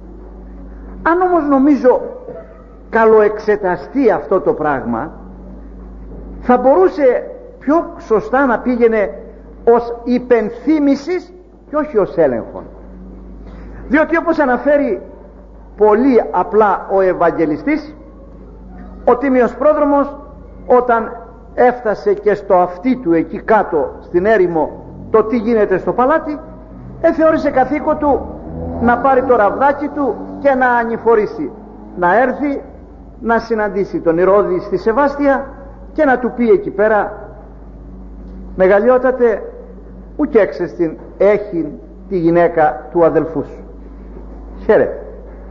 Αν όμως νομίζω καλοεξεταστεί αυτό το πράγμα, θα μπορούσε πιο σωστά να πήγαινε ως υπενθύμησης και όχι ως έλεγχον. Διότι όπως αναφέρει πολύ απλά ο Ευαγγελιστής, ο Τίμιος Πρόδρομος όταν έφτασε και στο αυτί του εκεί κάτω στην έρημο το τι γίνεται στο παλάτι, θεώρησε καθήκον του να πάρει το ραβδάκι του και να ανηφορήσει, να έρθει να συναντήσει τον Ηρώδη στη Σεβάστια και να του πει εκεί πέρα: μεγαλειότατε, ουκ έξεστην έχει τη γυναίκα του αδελφού σου. Χαίρετε.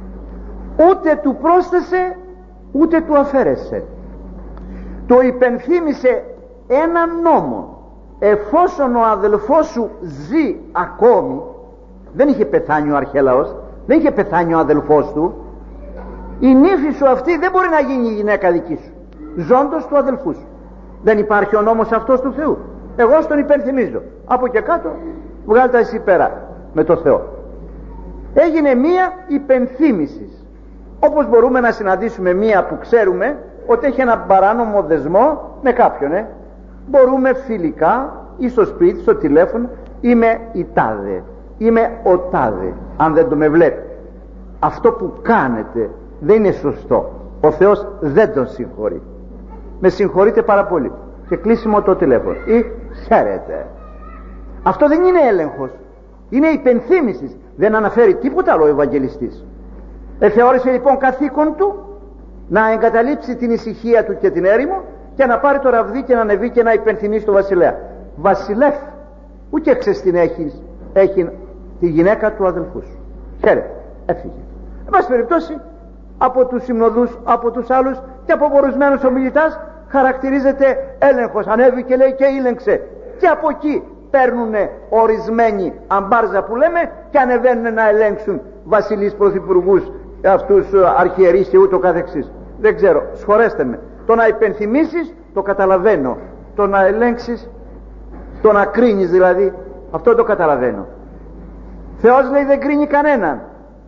Ούτε του πρόσθεσε ούτε του αφαίρεσε. Το υπενθύμησε έναν νόμο. Εφόσον ο αδελφός σου ζει ακόμη, δεν είχε πεθάνει ο αρχέλαος, δεν είχε πεθάνει ο αδελφός του, η νύφη σου αυτή δεν μπορεί να γίνει η γυναίκα δική σου, ζώντος του αδελφού σου. Δεν υπάρχει ο νόμος αυτός του Θεού. Εγώ στον υπενθυμίζω. Από και κάτω βγάλ' τα εσύ πέρα με το Θεό. Έγινε μία υπενθύμηση. Όπως μπορούμε να συναντήσουμε μία που ξέρουμε ότι έχει ένα παράνομο δεσμό με κάποιον, μπορούμε φιλικά ή στο σπίτι, στο τηλέφωνο: είμαι η τάδε, είμαι ο τάδε. Αν δεν το με βλέπει, αυτό που κάνετε δεν είναι σωστό. Ο Θεός δεν τον συγχωρεί. Με συγχωρείτε πάρα πολύ. Και κλείσιμο το τηλέφωνο ή χαίρετε. Αυτό δεν είναι έλεγχος, είναι υπενθύμησης. Δεν αναφέρει τίποτα άλλο ο Ευαγγελιστής. Θεώρησε λοιπόν καθήκον του να εγκαταλείψει την ησυχία του και την έρημο και να πάρει το ραβδί και να ανεβεί και να υπενθυμίσει τον βασιλέα: βασιλεύ, ουκ εξαιστην έχει τη γυναίκα του αδελφού σου. Χαίρετε. Έφυγε. Εν πάση περιπτώσει, από τους συμνοδούς, από τους άλλους και από ορισμένους ομιλητάς χαρακτηρίζεται έλεγχος. Ανέβηκε, λέει, και ήλεγξε. Και από εκεί παίρνουν ορισμένοι αμπάρζα που λέμε και ανεβαίνουν να ελέγξουν βασιλείς, πρωθυπουργούς, αυτούς αρχιερείς και ούτω καθεξής. Δεν ξέρω, σχορέστε με. Το να υπενθυμίσεις το καταλαβαίνω, το να ελέγξεις, το να κρίνεις δηλαδή, αυτό το καταλαβαίνω. Θεός, λέει, δεν κρίνει κανέναν.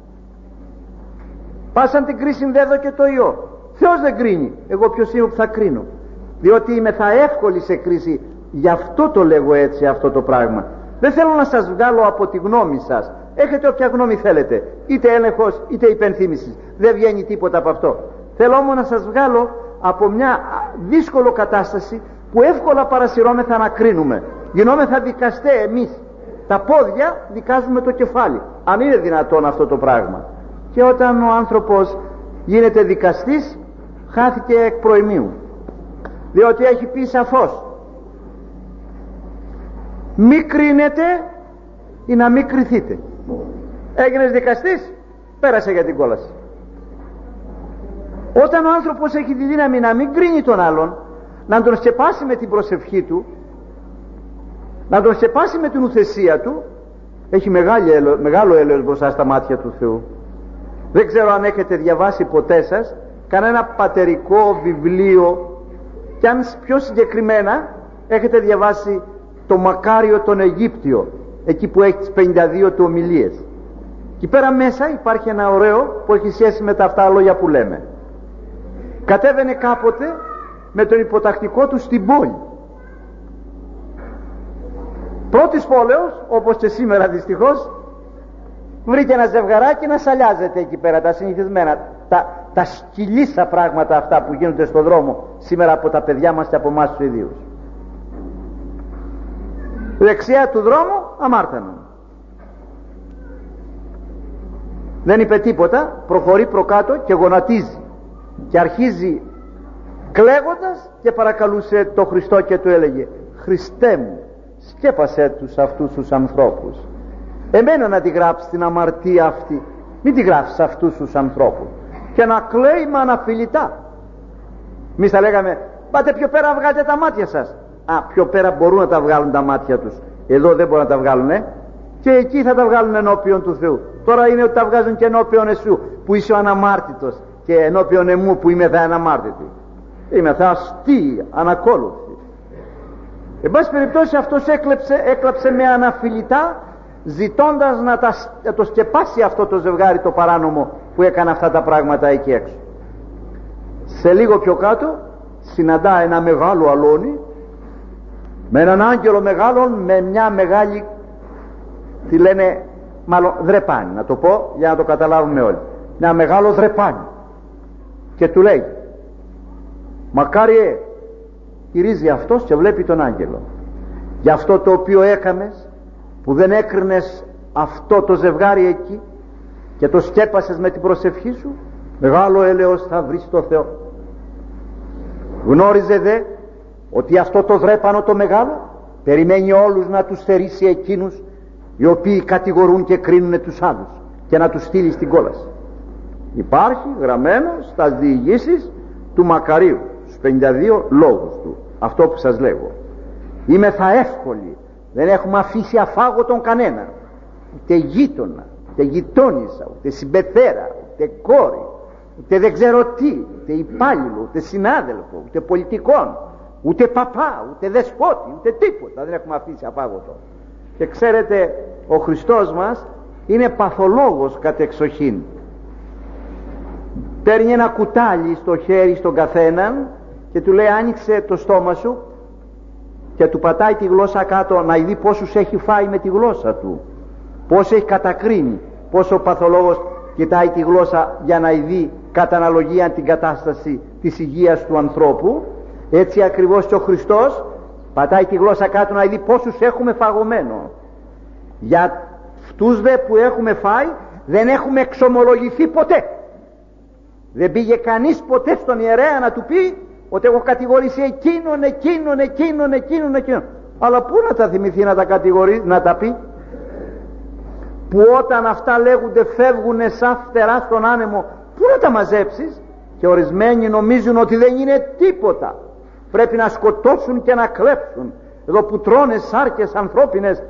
Πάσαν την κρίση δέδω και το ιό. Θεός δεν κρίνει. Εγώ ποιος είμαι που θα κρίνω? Διότι είμαι θα εύκολη σε κρίση. Γι' αυτό το λέγω έτσι αυτό το πράγμα. Δεν θέλω να σας βγάλω από τη γνώμη σας. Έχετε όποια γνώμη θέλετε, είτε έλεγχος είτε υπενθύμησης. Δεν βγαίνει τίποτα από αυτό. Θέλω όμως να σας βγάλω από μια δύσκολη κατάσταση που εύκολα παρασυρώμεθα να κρίνουμε. Γινόμεθα δικαστέ εμείς. Τα πόδια δικάζουμε το κεφάλι. Αν είναι δυνατόν αυτό το πράγμα. Και όταν ο άνθρωπος γίνεται δικαστής, χάθηκε εκ προημίου. Διότι έχει πει σαφώς: μη κρίνετε ή να μη κριθείτε. Έγινες δικαστής, πέρασε για την κόλαση. Όταν ο άνθρωπος έχει τη δύναμη να μην κρίνει τον άλλον, να τον σκεπάσει με την προσευχή του, να τον σκεπάσει με την ουθεσία του, έχει μεγάλο έλεος μπροστά στα μάτια του Θεού. Δεν ξέρω αν έχετε διαβάσει ποτέ σας κανένα πατερικό βιβλίο, και αν πιο συγκεκριμένα έχετε διαβάσει το Μακάριο τον Αιγύπτιο, εκεί που έχει τις 52 του ομιλίες. Εκεί πέρα μέσα υπάρχει ένα ωραίο που έχει σχέση με τα αυτά λόγια που λέμε. Κατέβαινε κάποτε με τον υποτακτικό του στην πόλη. Πρώτης πόλεως, όπως και σήμερα δυστυχώς, βρήκε ένα ζευγαράκι να σαλιάζεται εκεί πέρα, τα συνηθισμένα, τα σκυλίσσα πράγματα αυτά που γίνονται στον δρόμο σήμερα από τα παιδιά μας και από εμάς τους ιδίους. Δεξιά του δρόμου αμάρτανο. Δεν είπε τίποτα, προχωρεί προκάτω και γονατίζει και αρχίζει κλαίγοντας και παρακαλούσε το Χριστό και του έλεγε: Χριστέ μου, σκέπασέ τους αυτούς τους ανθρώπους. Εμένα να τη γράψεις την αμαρτία αυτή, μην τη γράψεις αυτούς τους ανθρώπους. Και να κλαίει με αναφιλητά. Εμείς θα λέγαμε: πάτε πιο πέρα, βγάλετε τα μάτια σας. Πιο πέρα μπορούν να τα βγάλουν τα μάτια τους, εδώ δεν μπορούν να τα βγάλουν. και εκεί θα τα βγάλουν ενώπιον του Θεού. Τώρα είναι ότι τα βγάζουν και ενώπιον εσού που είσαι ο αναμάρτητος και ενώπιον εμού που είμαι θα αναμάρτητη. Είμαι θα αστεί, ανακόλουθη. Εν πάση περιπτώσει αυτός έκλαψε με αναφιλητά, ζητώντας να το σκεπάσει αυτό το ζευγάρι το παράνομο που έκανε αυτά τα πράγματα εκεί έξω. Σε λίγο πιο κάτω συναντά ένα μεγάλο αλόνι με έναν άγγελο μεγάλο, με μια μεγάλη, τι λένε, μάλλον δρεπάνι, να το πω για να το καταλάβουμε όλοι, ένα μεγάλο δρεπάνι, και του λέει: μακάριε, γυρίζει αυτός και βλέπει τον άγγελο, για αυτό το οποίο έκαμες, που δεν έκρινες αυτό το ζευγάρι εκεί και το σκέπασες με την προσευχή σου, μεγάλο έλεος θα βρεις στο Θεό. Γνώριζε δε ότι αυτό το δρέπανο το μεγάλο περιμένει όλους να τους θερήσει εκείνους οι οποίοι κατηγορούν και κρίνουν τους άλλους και να τους στείλει στην κόλαση. Υπάρχει γραμμένο στα διηγήσεις του Μακαρίου, στους 52 λόγους του, αυτό που σας λέγω. Είμαι θα εύκολοι, δεν έχουμε αφήσει αφάγωτον κανένα, ούτε γείτονα, ούτε γειτόνισσα, ούτε συμπεθέρα, ούτε κόρη, ούτε δεν ξέρω τι, ούτε υπάλληλο, ούτε συνάδελφο, ούτε πολιτικών, ούτε παπά, ούτε δεσπότη, ούτε τίποτα δεν έχουμε αφήσει αφάγωτο. Και ξέρετε, ο Χριστός μας είναι παθολόγος κατ' εξοχήν. Παίρνει ένα κουτάλι στο χέρι στον καθέναν και του λέει: άνοιξε το στόμα σου, και του πατάει τη γλώσσα κάτω να δει πόσους έχει φάει με τη γλώσσα του, πώς έχει κατακρίνει. Πόσο ο παθολόγος κοιτάει τη γλώσσα για να δει κατά αναλογία την κατάσταση της υγείας του ανθρώπου, έτσι ακριβώς και ο Χριστός πατάει τη γλώσσα κάτω να δει πόσους έχουμε φαγωμένο. Για αυτούς δε που έχουμε φάει δεν έχουμε εξομολογηθεί ποτέ. Δεν πήγε κανείς ποτέ στον ιερέα να του πει ότι έχω κατηγορήσει εκείνον. Αλλά πού να τα θυμηθεί να τα κατηγορεί, να τα πει, που όταν αυτά λέγονται φεύγουνε σαν φτερά στον άνεμο, πού να τα μαζέψεις? Και ορισμένοι νομίζουν ότι δεν είναι τίποτα, πρέπει να σκοτώσουν και να κλέψουν. Εδώ που τρώνε σάρκες ανθρώπινες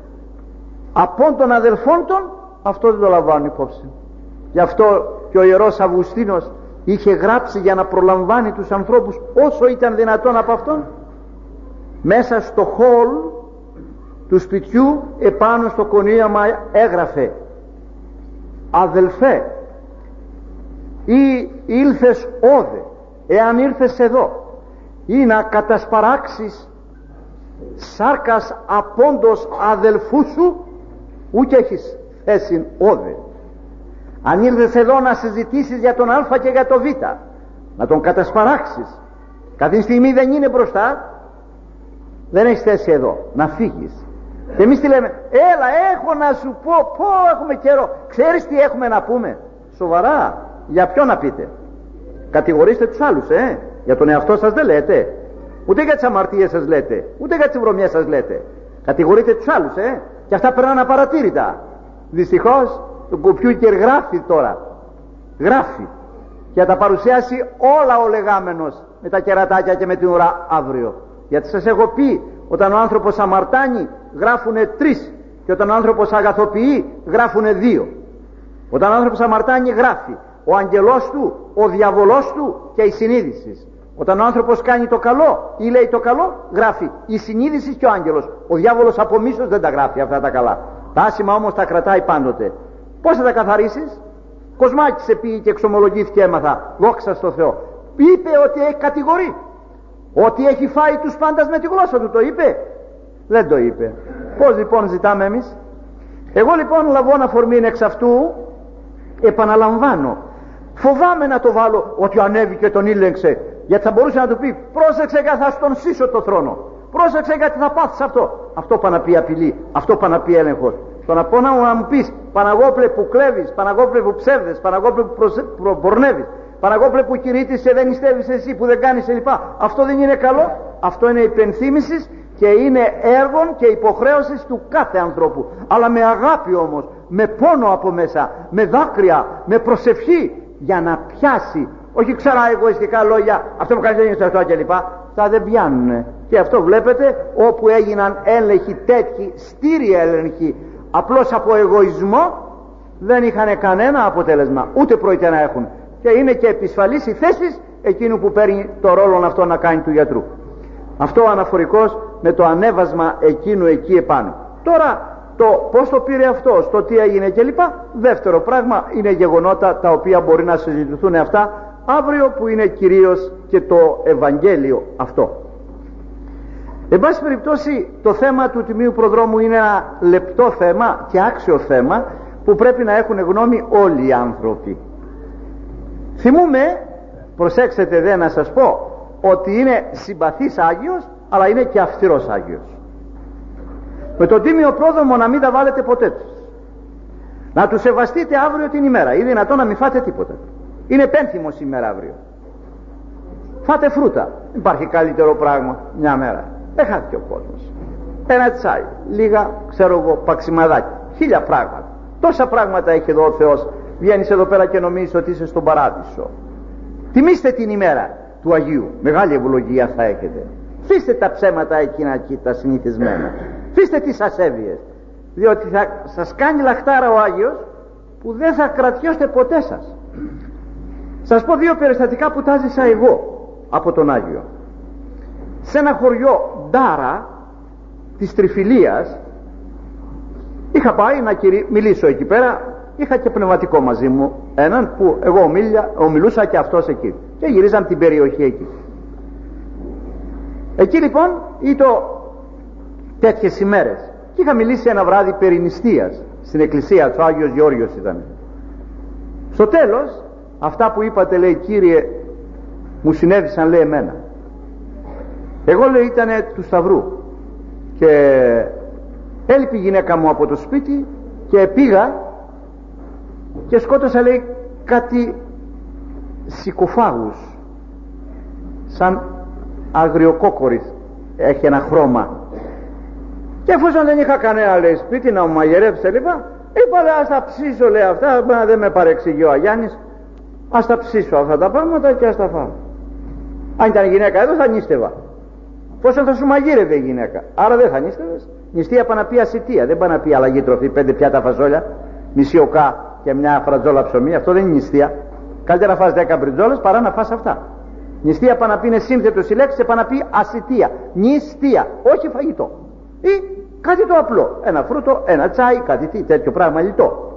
απόν των αδελφών των, αυτό δεν το λαμβάνουν υπόψη. Γι' αυτό και ο Ιερός Αυγουστίνος είχε γράψει για να προλαμβάνει τους ανθρώπους όσο ήταν δυνατόν από αυτόν, μέσα στο χολ του σπιτιού επάνω στο κονίαμα έγραφε: αδελφέ, ή ήλθες όδε, εάν ήρθες εδώ, ή να κατασπαράξεις σάρκας απόντος αδελφού σου, ούτε έχεις θέση όδε. Αν ήρθες εδώ να συζητήσεις για τον Α και για τον Β, να τον κατασπαράξεις, κάθε στιγμή δεν είναι μπροστά, δεν έχεις θέση εδώ, να φύγεις. Και εμείς τι λέμε? Έλα, έχω να σου πω, έχουμε καιρό, ξέρεις τι έχουμε να πούμε? Σοβαρά, για ποιο να πείτε? Κατηγορήστε τους άλλους, για τον εαυτό σας δεν λέτε, ούτε για τις αμαρτίες σας λέτε, ούτε για τις βρωμιές σας λέτε. Κατηγορείτε τους άλλους, και αυτά περνάνε απαρατήρητα. Δυστυχώς το κομπιούτερ γράφει τώρα, γράφει, και θα τα παρουσιάσει όλα ο λεγάμενος με τα κερατάκια και με την ουρά αύριο. Γιατί σας έχω πει, όταν ο άνθρωπος αμαρτάνει γράφουνε 3, και όταν ο άνθρωπος αγαθοποιεί γράφουνε 2. Όταν ο άνθρωπος αμαρτάνει γράφει ο αγγελός του, ο διαβολός του και η συνείδηση. Όταν ο άνθρωπος κάνει το καλό ή λέει το καλό, γράφει η συνείδηση και ο άγγελος. Ο διάβολος από μίσος δεν τα γράφει αυτά τα καλά. Τα άσημα όμως τα κρατάει πάντοτε. Πώς θα τα καθαρίσεις? Κοσμάκησε πήγε και εξομολογήθηκε, έμαθα, δόξα στο Θεό. Είπε ότι έχει κατηγορεί, ότι έχει φάει τους πάντας με τη γλώσσα του, το είπε? Δεν το είπε. Πώς λοιπόν ζητάμε εμείς? Εγώ λοιπόν λαβώ αφορμή εξ αυτού, επαναλαμβάνω, φοβάμαι να το βάλω ότι ανέβηκε τον ήλεγξε, γιατί θα μπορούσε να του πει: πρόσεξε γιατί θα στον σύσω το θρόνο, πρόσεξε γιατί θα πάθεις αυτό. Αυτό πάνε να πει απειλή, αυτό πάνε να πει έλεγχος. Το να πω να μου πεις: Παναγόπλε που κλέβεις, Παναγόπλε που ψεύδες, Παναγόπλε που πορνεύεις, Παναγόπλε που κηρύττεις και δεν νηστεύεις εσύ, που δεν κάνεις κλπ. Αυτό δεν είναι καλό. Αυτό είναι υπενθύμησης και είναι έργον και υποχρέωσης του κάθε ανθρώπου. Αλλά με αγάπη όμως, με πόνο από μέσα, με δάκρυα, με προσευχή, για να πιάσει. Όχι ξαρά εγωιστικά λόγια, αυτό που κάνεις δεν είναι σωστό κλπ. Τα δεν πιάνουνε. Και αυτό βλέπετε, όπου έγιναν έλεγχοι τέτοιοι, στήρια έλεγχοι απλώς από εγωισμό δεν είχαν κανένα αποτέλεσμα, ούτε πρόκειται να έχουν, και είναι και επισφαλής η θέση εκείνου που παίρνει το ρόλο αυτό να κάνει του γιατρού. Αυτό αναφορικός με το ανέβασμα εκείνου εκεί επάνω. Τώρα το πώς το πήρε αυτό, το τι έγινε κλπ, δεύτερο πράγμα, είναι γεγονότα τα οποία μπορεί να συζητηθούν αυτά αύριο, που είναι κυρίως και το Ευαγγέλιο αυτό. Εν πάση περιπτώσει, το θέμα του Τιμίου Προδρόμου είναι ένα λεπτό θέμα και άξιο θέμα που πρέπει να έχουν γνώμη όλοι οι άνθρωποι. Θυμούμε, προσέξτε δε να σας πω, ότι είναι συμπαθής Άγιος, αλλά είναι και αυστηρός Άγιος. Με τον Τίμιο Πρόδρομο να μην τα βάλετε ποτέ τους, να τους σεβαστείτε αύριο την ημέρα, ή δυνατόν να μην φάτε τίποτα. Είναι πένθυμος ημέρα αύριο, φάτε φρούτα, υπάρχει καλύτερο πράγμα μια μέρα. Δεν χάθηκε ο κόσμος. Ένα τσάι, λίγα ξέρω εγώ παξιμαδάκι, 1000 πράγματα. Τόσα πράγματα έχει εδώ ο Θεός. Βγαίνεις εδώ πέρα και νομίζεις ότι είσαι στον παράδεισο. Τιμήστε την ημέρα του Αγίου, μεγάλη ευλογία θα έχετε. Φύστε τα ψέματα εκείνα εκεί τα συνηθισμένα, φύστε τις ασέβειες, διότι θα σας κάνει λαχτάρα ο Άγιος που δεν θα κρατιώστε ποτέ σας. Σας πω 2 περιστατικά που τα ζήσα εγώ από τον Άγιο. Σε ένα χωριό Ντάρα της Τριφυλίας είχα πάει να μιλήσω εκεί πέρα. Είχα και πνευματικό μαζί μου, έναν που εγώ ομιλούσα και αυτός εκεί, και γυρίζαμε την περιοχή εκεί. Εκεί λοιπόν ήταν τέτοιες ημέρες και είχα μιλήσει ένα βράδυ περί νηστείας στην εκκλησία, ο Άγιος Γεώργιος ήταν. Στο τέλος, αυτά που είπατε, λέει, Κύριε, μου συνέβησαν, λέει, εμένα. Εγώ, λέει, ήτανε του Σταυρού και έλειπε η γυναίκα μου από το σπίτι και πήγα και σκότωσα, λέει, κάτι σικοφάγους σαν αγριοκόκορης, έχει ένα χρώμα, και εφόσον δεν είχα κανένα, λέει, σπίτι να μου μαγειρέψει λοιπά, είπα, λέει, ας τα ψήσω, λέει, αυτά, δεν με παρεξηγεί ο Αγιάννης, ας τα ψήσω αυτά τα πράγματα και ας τα φάω. Αν ήταν γυναίκα εδώ θα νίστευα, πόσο θα σου μαγείρευε η γυναίκα, άρα δεν θα νίστευες. Νηστεία πάνε να πει ασιτεία, δεν πάνε να πει αλλαγή τροφή, 5 πιάτα φασόλια, μισή οκά και μια φρατζόλα ψωμί. Αυτό δεν είναι νηστεία. Καλύτερα να φας 10 μπριτζόλες παρά να φας αυτά. Νηστεία πάνε να πει είναι σύνθετος η λέξη, πάνε να πει ασιτεία, νηστεία, όχι φαγητό, ή κάτι το απλό, ένα φρούτο, ένα τσάι, κάτι τέτοιο πράγμα λιτό.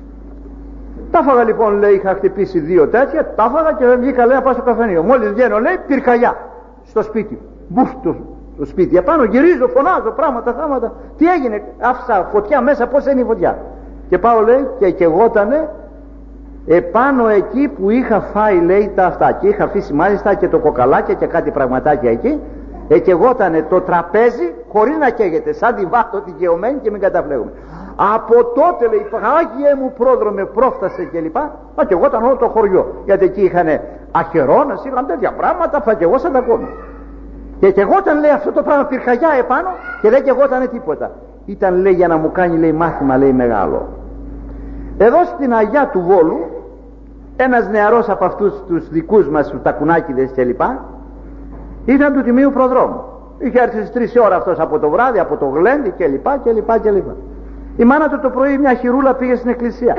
Τα φάγα λοιπόν, λέει, είχα χτυπήσει 2 τέτοια, τα φάγα και βγήκα, λέει, να πάω στο καφενείο. Μόλις βγαίνω, λέει, πυρκαγιά στο σπίτι, μπουφ το σπίτι επάνω, γυρίζω, φωνάζω πράγματα, θάματα, τι έγινε, άφησα φωτιά μέσα, πώς είναι η φωτιά. Και πάω, λέει, και καιγότανε επάνω εκεί που είχα φάει, λέει, τα αυτά, και είχα αφήσει μάλιστα και το κοκαλάκια και κάτι πραγματάκια εκεί, καιγότανε το τραπέζι χωρίς να καίγεται, σαν τη βάτω την καιωμένη και μην καταφλέγουμε. Από τότε, λέει, Άγιε μου Πρόδρομε, πρόφτασε και λοιπά, μα καιγόταν όλο το χωριό, γιατί εκεί είχανε αχαιρώνες, είχαν τέτοια πράγματα, θα καιγώσαν ακόμη. Και καιγόταν, λέει, αυτό το πράγμα, πυρκαγιά επάνω, και δεν καιγότανε τίποτα. Ήταν, λέει, για να μου κάνει, λέει, μάθημα, λέει, μεγάλο. Εδώ στην Αγιά του Βόλου, ένας νεαρός από αυτούς τους δικούς μας, τους τακουνάκηδες και λοιπά, ήταν του Τιμίου Προδρόμου. Είχε έρθει στις 3 ώρα αυτός από το βράδυ, από το γλέντι και λοιπά και λοιπά και λοιπά. Η μάνα του το πρωί, μια χειρούλα, πήγε στην εκκλησία.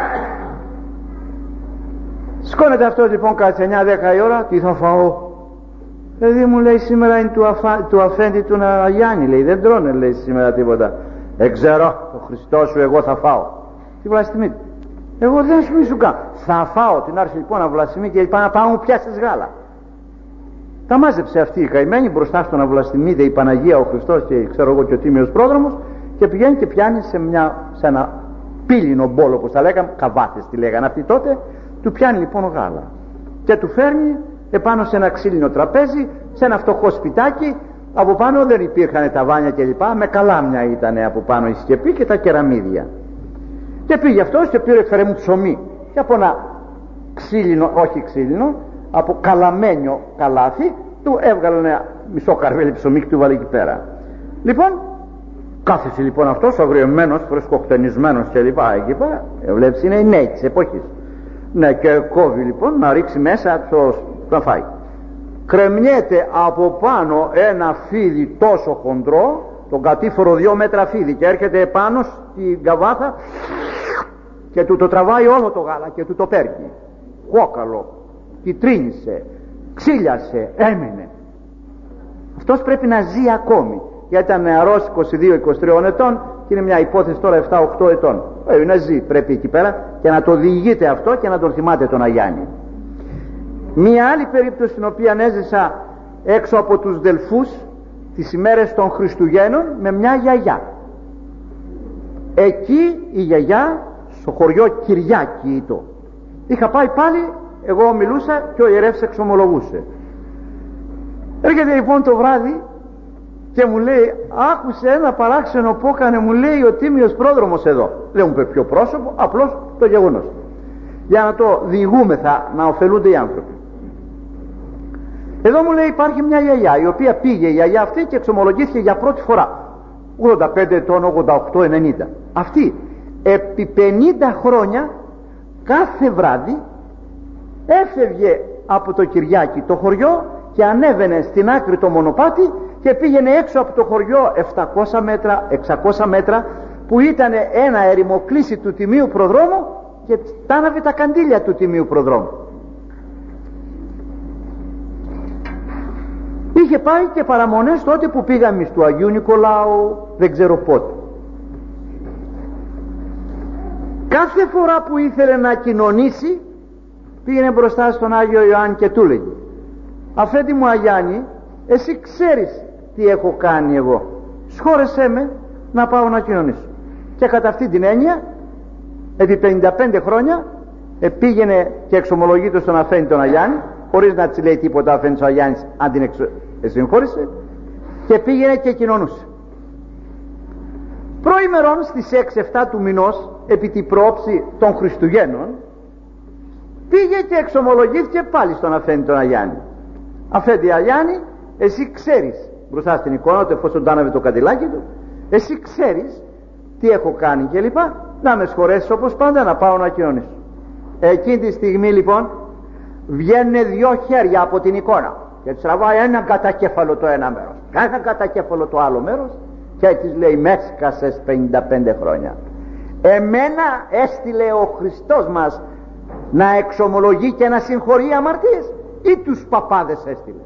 Σκόνεται αυτός λοιπόν κατά 9-10 η ώρα, τι θα φάω. Δηλαδή μου λέει, σήμερα είναι του αφέντη του Αγιάννη, λέει, δεν τρώνε, λέει, σήμερα τίποτα. Δεν ξέρω, το Χριστό σου, εγώ θα φάω. Τι βλαστημί. Εγώ δεν σου κάνω. Θα φάω. Την άρχισε λοιπόν να βλαστημεί και είπα, να πάω μου πιάσεις γάλα. Τα μάζεψε αυτή η καημένη μπροστά στο να βλαστημείται η Παναγία, ο Χριστός και ξέρω εγώ και ο Τίμιος Πρόδρομος, και πηγαίνει και πιάνει σε ένα πύλινο μπόλο, όπως τα λέγαμε, καβάτες τη λέγανε αυτοί τότε, του πιάνει λοιπόν γάλα και του φέρνει επάνω σε ένα ξύλινο τραπέζι, σε ένα φτωχό σπιτάκι. Από πάνω δεν υπήρχαν ταβάνια κλπ, με καλάμια ήταν από πάνω η σκεπή και τα κεραμίδια. Και πήγε αυτός και πήρε, φέρε μου ψωμί, και από ένα ξύλινο, όχι ξύλινο, από καλαμένιο καλάθι του έβγαλε ένα μισό καρβέλι ψωμί και του βάλε εκεί πέρα. Λοιπόν, κάθεσε λοιπόν αυτός αγριεμένος, φρεσκοκτενισμένος και λοιπά εκεί πέρα. Βλέπεις, είναι οι νέοι της εποχής. Ναι, και κόβει λοιπόν να ρίξει μέσα να φάει. Κρεμιέται από πάνω ένα φίδι τόσο χοντρό, τον κατήφορο 2 μέτρα φίδι και έρχεται επάνω στην καβάθα και του το τραβάει όλο το γάλα και του το παίρνει. Κόκαλο, κυτρίνησε, ξύλιασε, έμεινε. Αυτός πρέπει να ζει ακόμη, γιατί ήταν νεαρός 22-23 ετών και είναι μια υπόθεση τώρα 7-8 ετών. Να ζει πρέπει εκεί πέρα και να το διηγείτε αυτό και να τον θυμάται τον Αγιάννη. Μια άλλη περίπτωση στην οποία έζησα έξω από τους Δελφούς τις ημέρες των Χριστουγέννων με μια γιαγιά. Εκεί η γιαγιά στο χωριό Κυριάκη είχα πάει πάλι, εγώ μιλούσα και ο ιερεύς εξομολογούσε. Έρχεται λοιπόν το βράδυ και μου λέει, άκουσε ένα παράξενο που έκανε, μου λέει, ο Τίμιος πρόδρομος εδώ. Δεν μου είπε ποιο πρόσωπο, απλώς το γεγονός, για να το διηγούμεθα, να ωφελούνται οι άνθρωποι. Εδώ μου λέει υπάρχει μια γιαγιά η οποία πήγε, η γιαγιά αυτή, και εξομολογήθηκε για πρώτη φορά 85 ετών, 88, 90. Αυτή επί 50 χρόνια κάθε βράδυ έφευγε από το Κυριάκη το χωριό και ανέβαινε στην άκρη το μονοπάτι και πήγαινε έξω από το χωριό 700 μέτρα, 600 μέτρα, που ήταν ένα ερημοκλήσι του Τιμίου Προδρόμου, και τάναβε τα καντήλια του Τιμίου Προδρόμου. Είχε πάει και παραμονές τότε που πήγαμε του Αγίου Νικολάου, δεν ξέρω πότε. Κάθε φορά που ήθελε να κοινωνήσει πήγαινε μπροστά στον Άγιο Ιωάννη και του λέγει, αφέντη μου Αγιάννη, εσύ ξέρεις τι έχω κάνει εγώ, σχόρεσέ με να πάω να κοινωνήσω. Και κατά αυτή την έννοια επί 55 χρόνια πήγαινε και εξομολογείται στον αφέντη τον Αγιάννη, χωρίς να της λέει τίποτα ο αφέντης ο Αγιάννης, αν την συγχώρησε, και πήγαινε και κοινωνούσε. Προημερών στις 6-7 του μηνός, επί την πρόψη των Χριστουγέννων, πήγε και εξομολογήθηκε πάλι στον αφέντη τον Αγιάννη. Αφέντη Αγιάννη, εσύ ξέρεις, μπροστά στην εικόνα του, εφόσον τάναβε το καντιλάκι του, εσύ ξέρεις τι έχω κάνει και λοιπά, να με σχορέσεις όπως πάντα, να πάω να κοινωνήσω. Εκείνη τη στιγμή λοιπόν βγαίνουν 2 χέρια από την εικόνα και της τραβάει ένα κατακέφαλο το ένα μέρος, ένα κατακέφαλο το άλλο μέρος, και της λέει, με έσκασες 55 χρόνια. Εμένα έστειλε ο Χριστός μας να εξομολογεί και να συγχωρεί αμαρτίες, ή τους παπάδες έστειλε?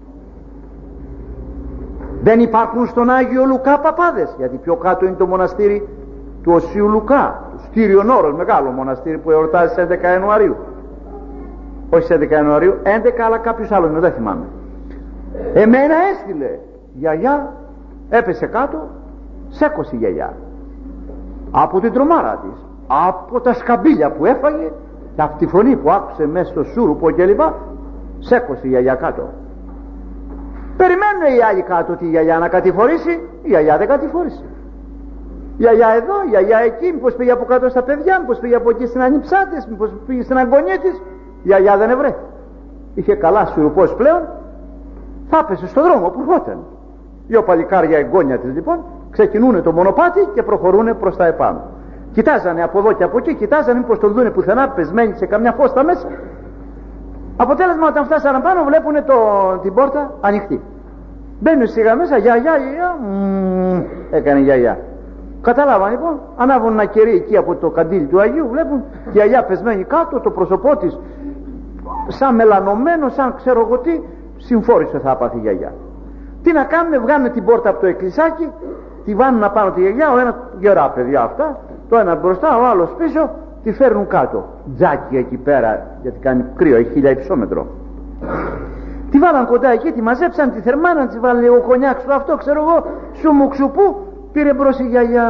Δεν υπάρχουν στον Άγιο Λουκά παπάδες? Γιατί πιο κάτω είναι το μοναστήρι του Οσίου Λουκά, του Στήριον Όρος, μεγάλο μοναστήρι που εορτάζει στις 11 Ιανουαρίου. Όχι στις 11 Ιανουαρίου, 11, αλλά κάποιος άλλος, δεν θυμάμαι. Εμένα έστειλε. Γιαγιά έπεσε κάτω, σέκωσε η γιαγιά από την τρομάρα της, από τα σκαμπίλια που έφαγε και από τη φωνή που άκουσε μέσα στο σούρουπο και λοιπά, σέκωσε η γιαγιά κάτω. Περιμένουν οι άλλοι κάτω τη γιαγιά να κατηφορήσει, η γιαγιά δεν κατηφόρησε. Η γιαγιά εδώ, η γιαγιά εκεί, μήπως πήγε από κάτω στα παιδιά, μήπως πήγε από εκεί στην ανιψά της, μήπως πήγε στην αγωνία της. Η γιαγιά δεν ευρέθηκε. Είχε καλά σουρουπός πλέον, θα έπεσε στον δρόμο που ερχόταν. 2 παλικάρια εγγόνια της λοιπόν ξεκινούν το μονοπάτι και προχωρούν προς τα επάνω. Κοιτάζανε από εδώ και από εκεί, κοιτάζανε μήπως τον δούνε πουθενά πεσμένοι σε καμιά φώστα μέσα. Αποτέλεσμα, όταν φτάσανε πάνω βλέπουν την πόρτα ανοιχτή. Μπαίνουν σιγά μέσα, γιαγιά, έκανε η γιαγιά. Καταλάβαν λοιπόν, ανάβουν ένα κερί εκεί από το καντήλι του Αγίου, βλέπουν η γιαγιά πεσμένη κάτω, το πρόσωπό της σαν μελανωμένο, σαν ξέρω εγώ τι, συμφόρησε θα πάθει η γιαγιά. Τι να κάνουν, βγάλουν την πόρτα από το εκκλησάκι, τη βάνουν απάνω τη γιαγιά, ο ένα γερά παιδιά αυτά, το ένα μπροστά, ο άλλος πίσω, τη φέρνουν κάτω. Τζάκι εκεί πέρα, γιατί κάνει κρύο, έχει 1000 υψόμετρο. Τη βάλαν κοντά εκεί, τη μαζέψαν, τη θερμάναν, τη βάλαν λίγο κονιάκ στο αυτό, ξέρω εγώ, σου μου ξουπού, πήρε μπρος η γιαγιά,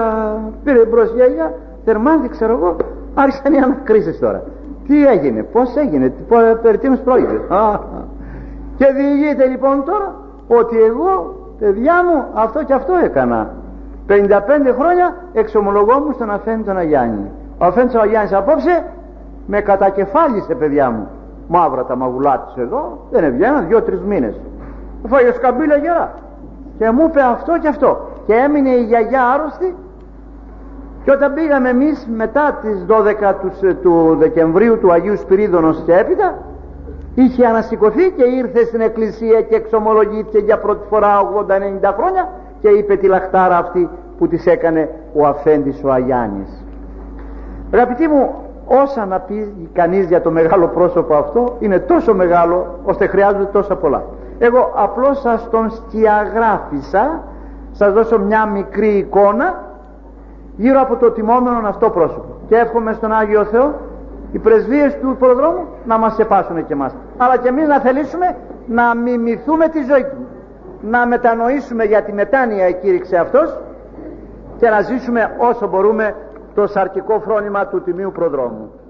θερμάντη, ξέρω εγώ, άρχισαν οι ανακρίσεις τώρα. Τι έγινε, πώς έγινε, περί τίνος πρόκειται. Και διηγείται λοιπόν τώρα ότι εγώ, παιδιά μου, αυτό και αυτό έκανα. 55 χρόνια εξομολογόμουν στον αφέντη τον Αγιάννη. Ο αφέντης ο Αγιάννης απόψε με κατακεφάλισε, παιδιά μου. Μαύρα τα μαγουλά της εδώ, δεν έβγαιναν 2-3 μήνες. Φάγε σκαμπίλα γερά. Και μου είπε αυτό και αυτό. Και έμεινε η γιαγιά άρρωστη. Και όταν πήγαμε εμείς μετά τις 12 του Δεκεμβρίου του Αγίου Σπυρίδωνος και έπειτα, είχε ανασηκωθεί και ήρθε στην εκκλησία και εξομολογήθηκε για πρώτη φορά 80-90 χρόνια και είπε τη λαχτάρα αυτή που της έκανε ο αφέντης ο Αγιάννης. Αγαπητοί μου, όσα να πει κανείς για το μεγάλο πρόσωπο αυτό είναι τόσο μεγάλο ώστε χρειάζονται τόσα πολλά. Εγώ απλώς σας τον σκιαγράφησα, σας δώσω μια μικρή εικόνα γύρω από το τιμόμενο αυτό πρόσωπο, και εύχομαι στον Άγιο Θεό οι πρεσβείες του προδρόμου να μας επάσουν και εμάς, αλλά και εμείς να θελήσουμε να μιμηθούμε τη ζωή του, να μετανοήσουμε για τη μετάνοια εκήρυξε αυτός και να ζήσουμε όσο μπορούμε το σαρκικό φρόνημα του Τιμίου Προδρόμου.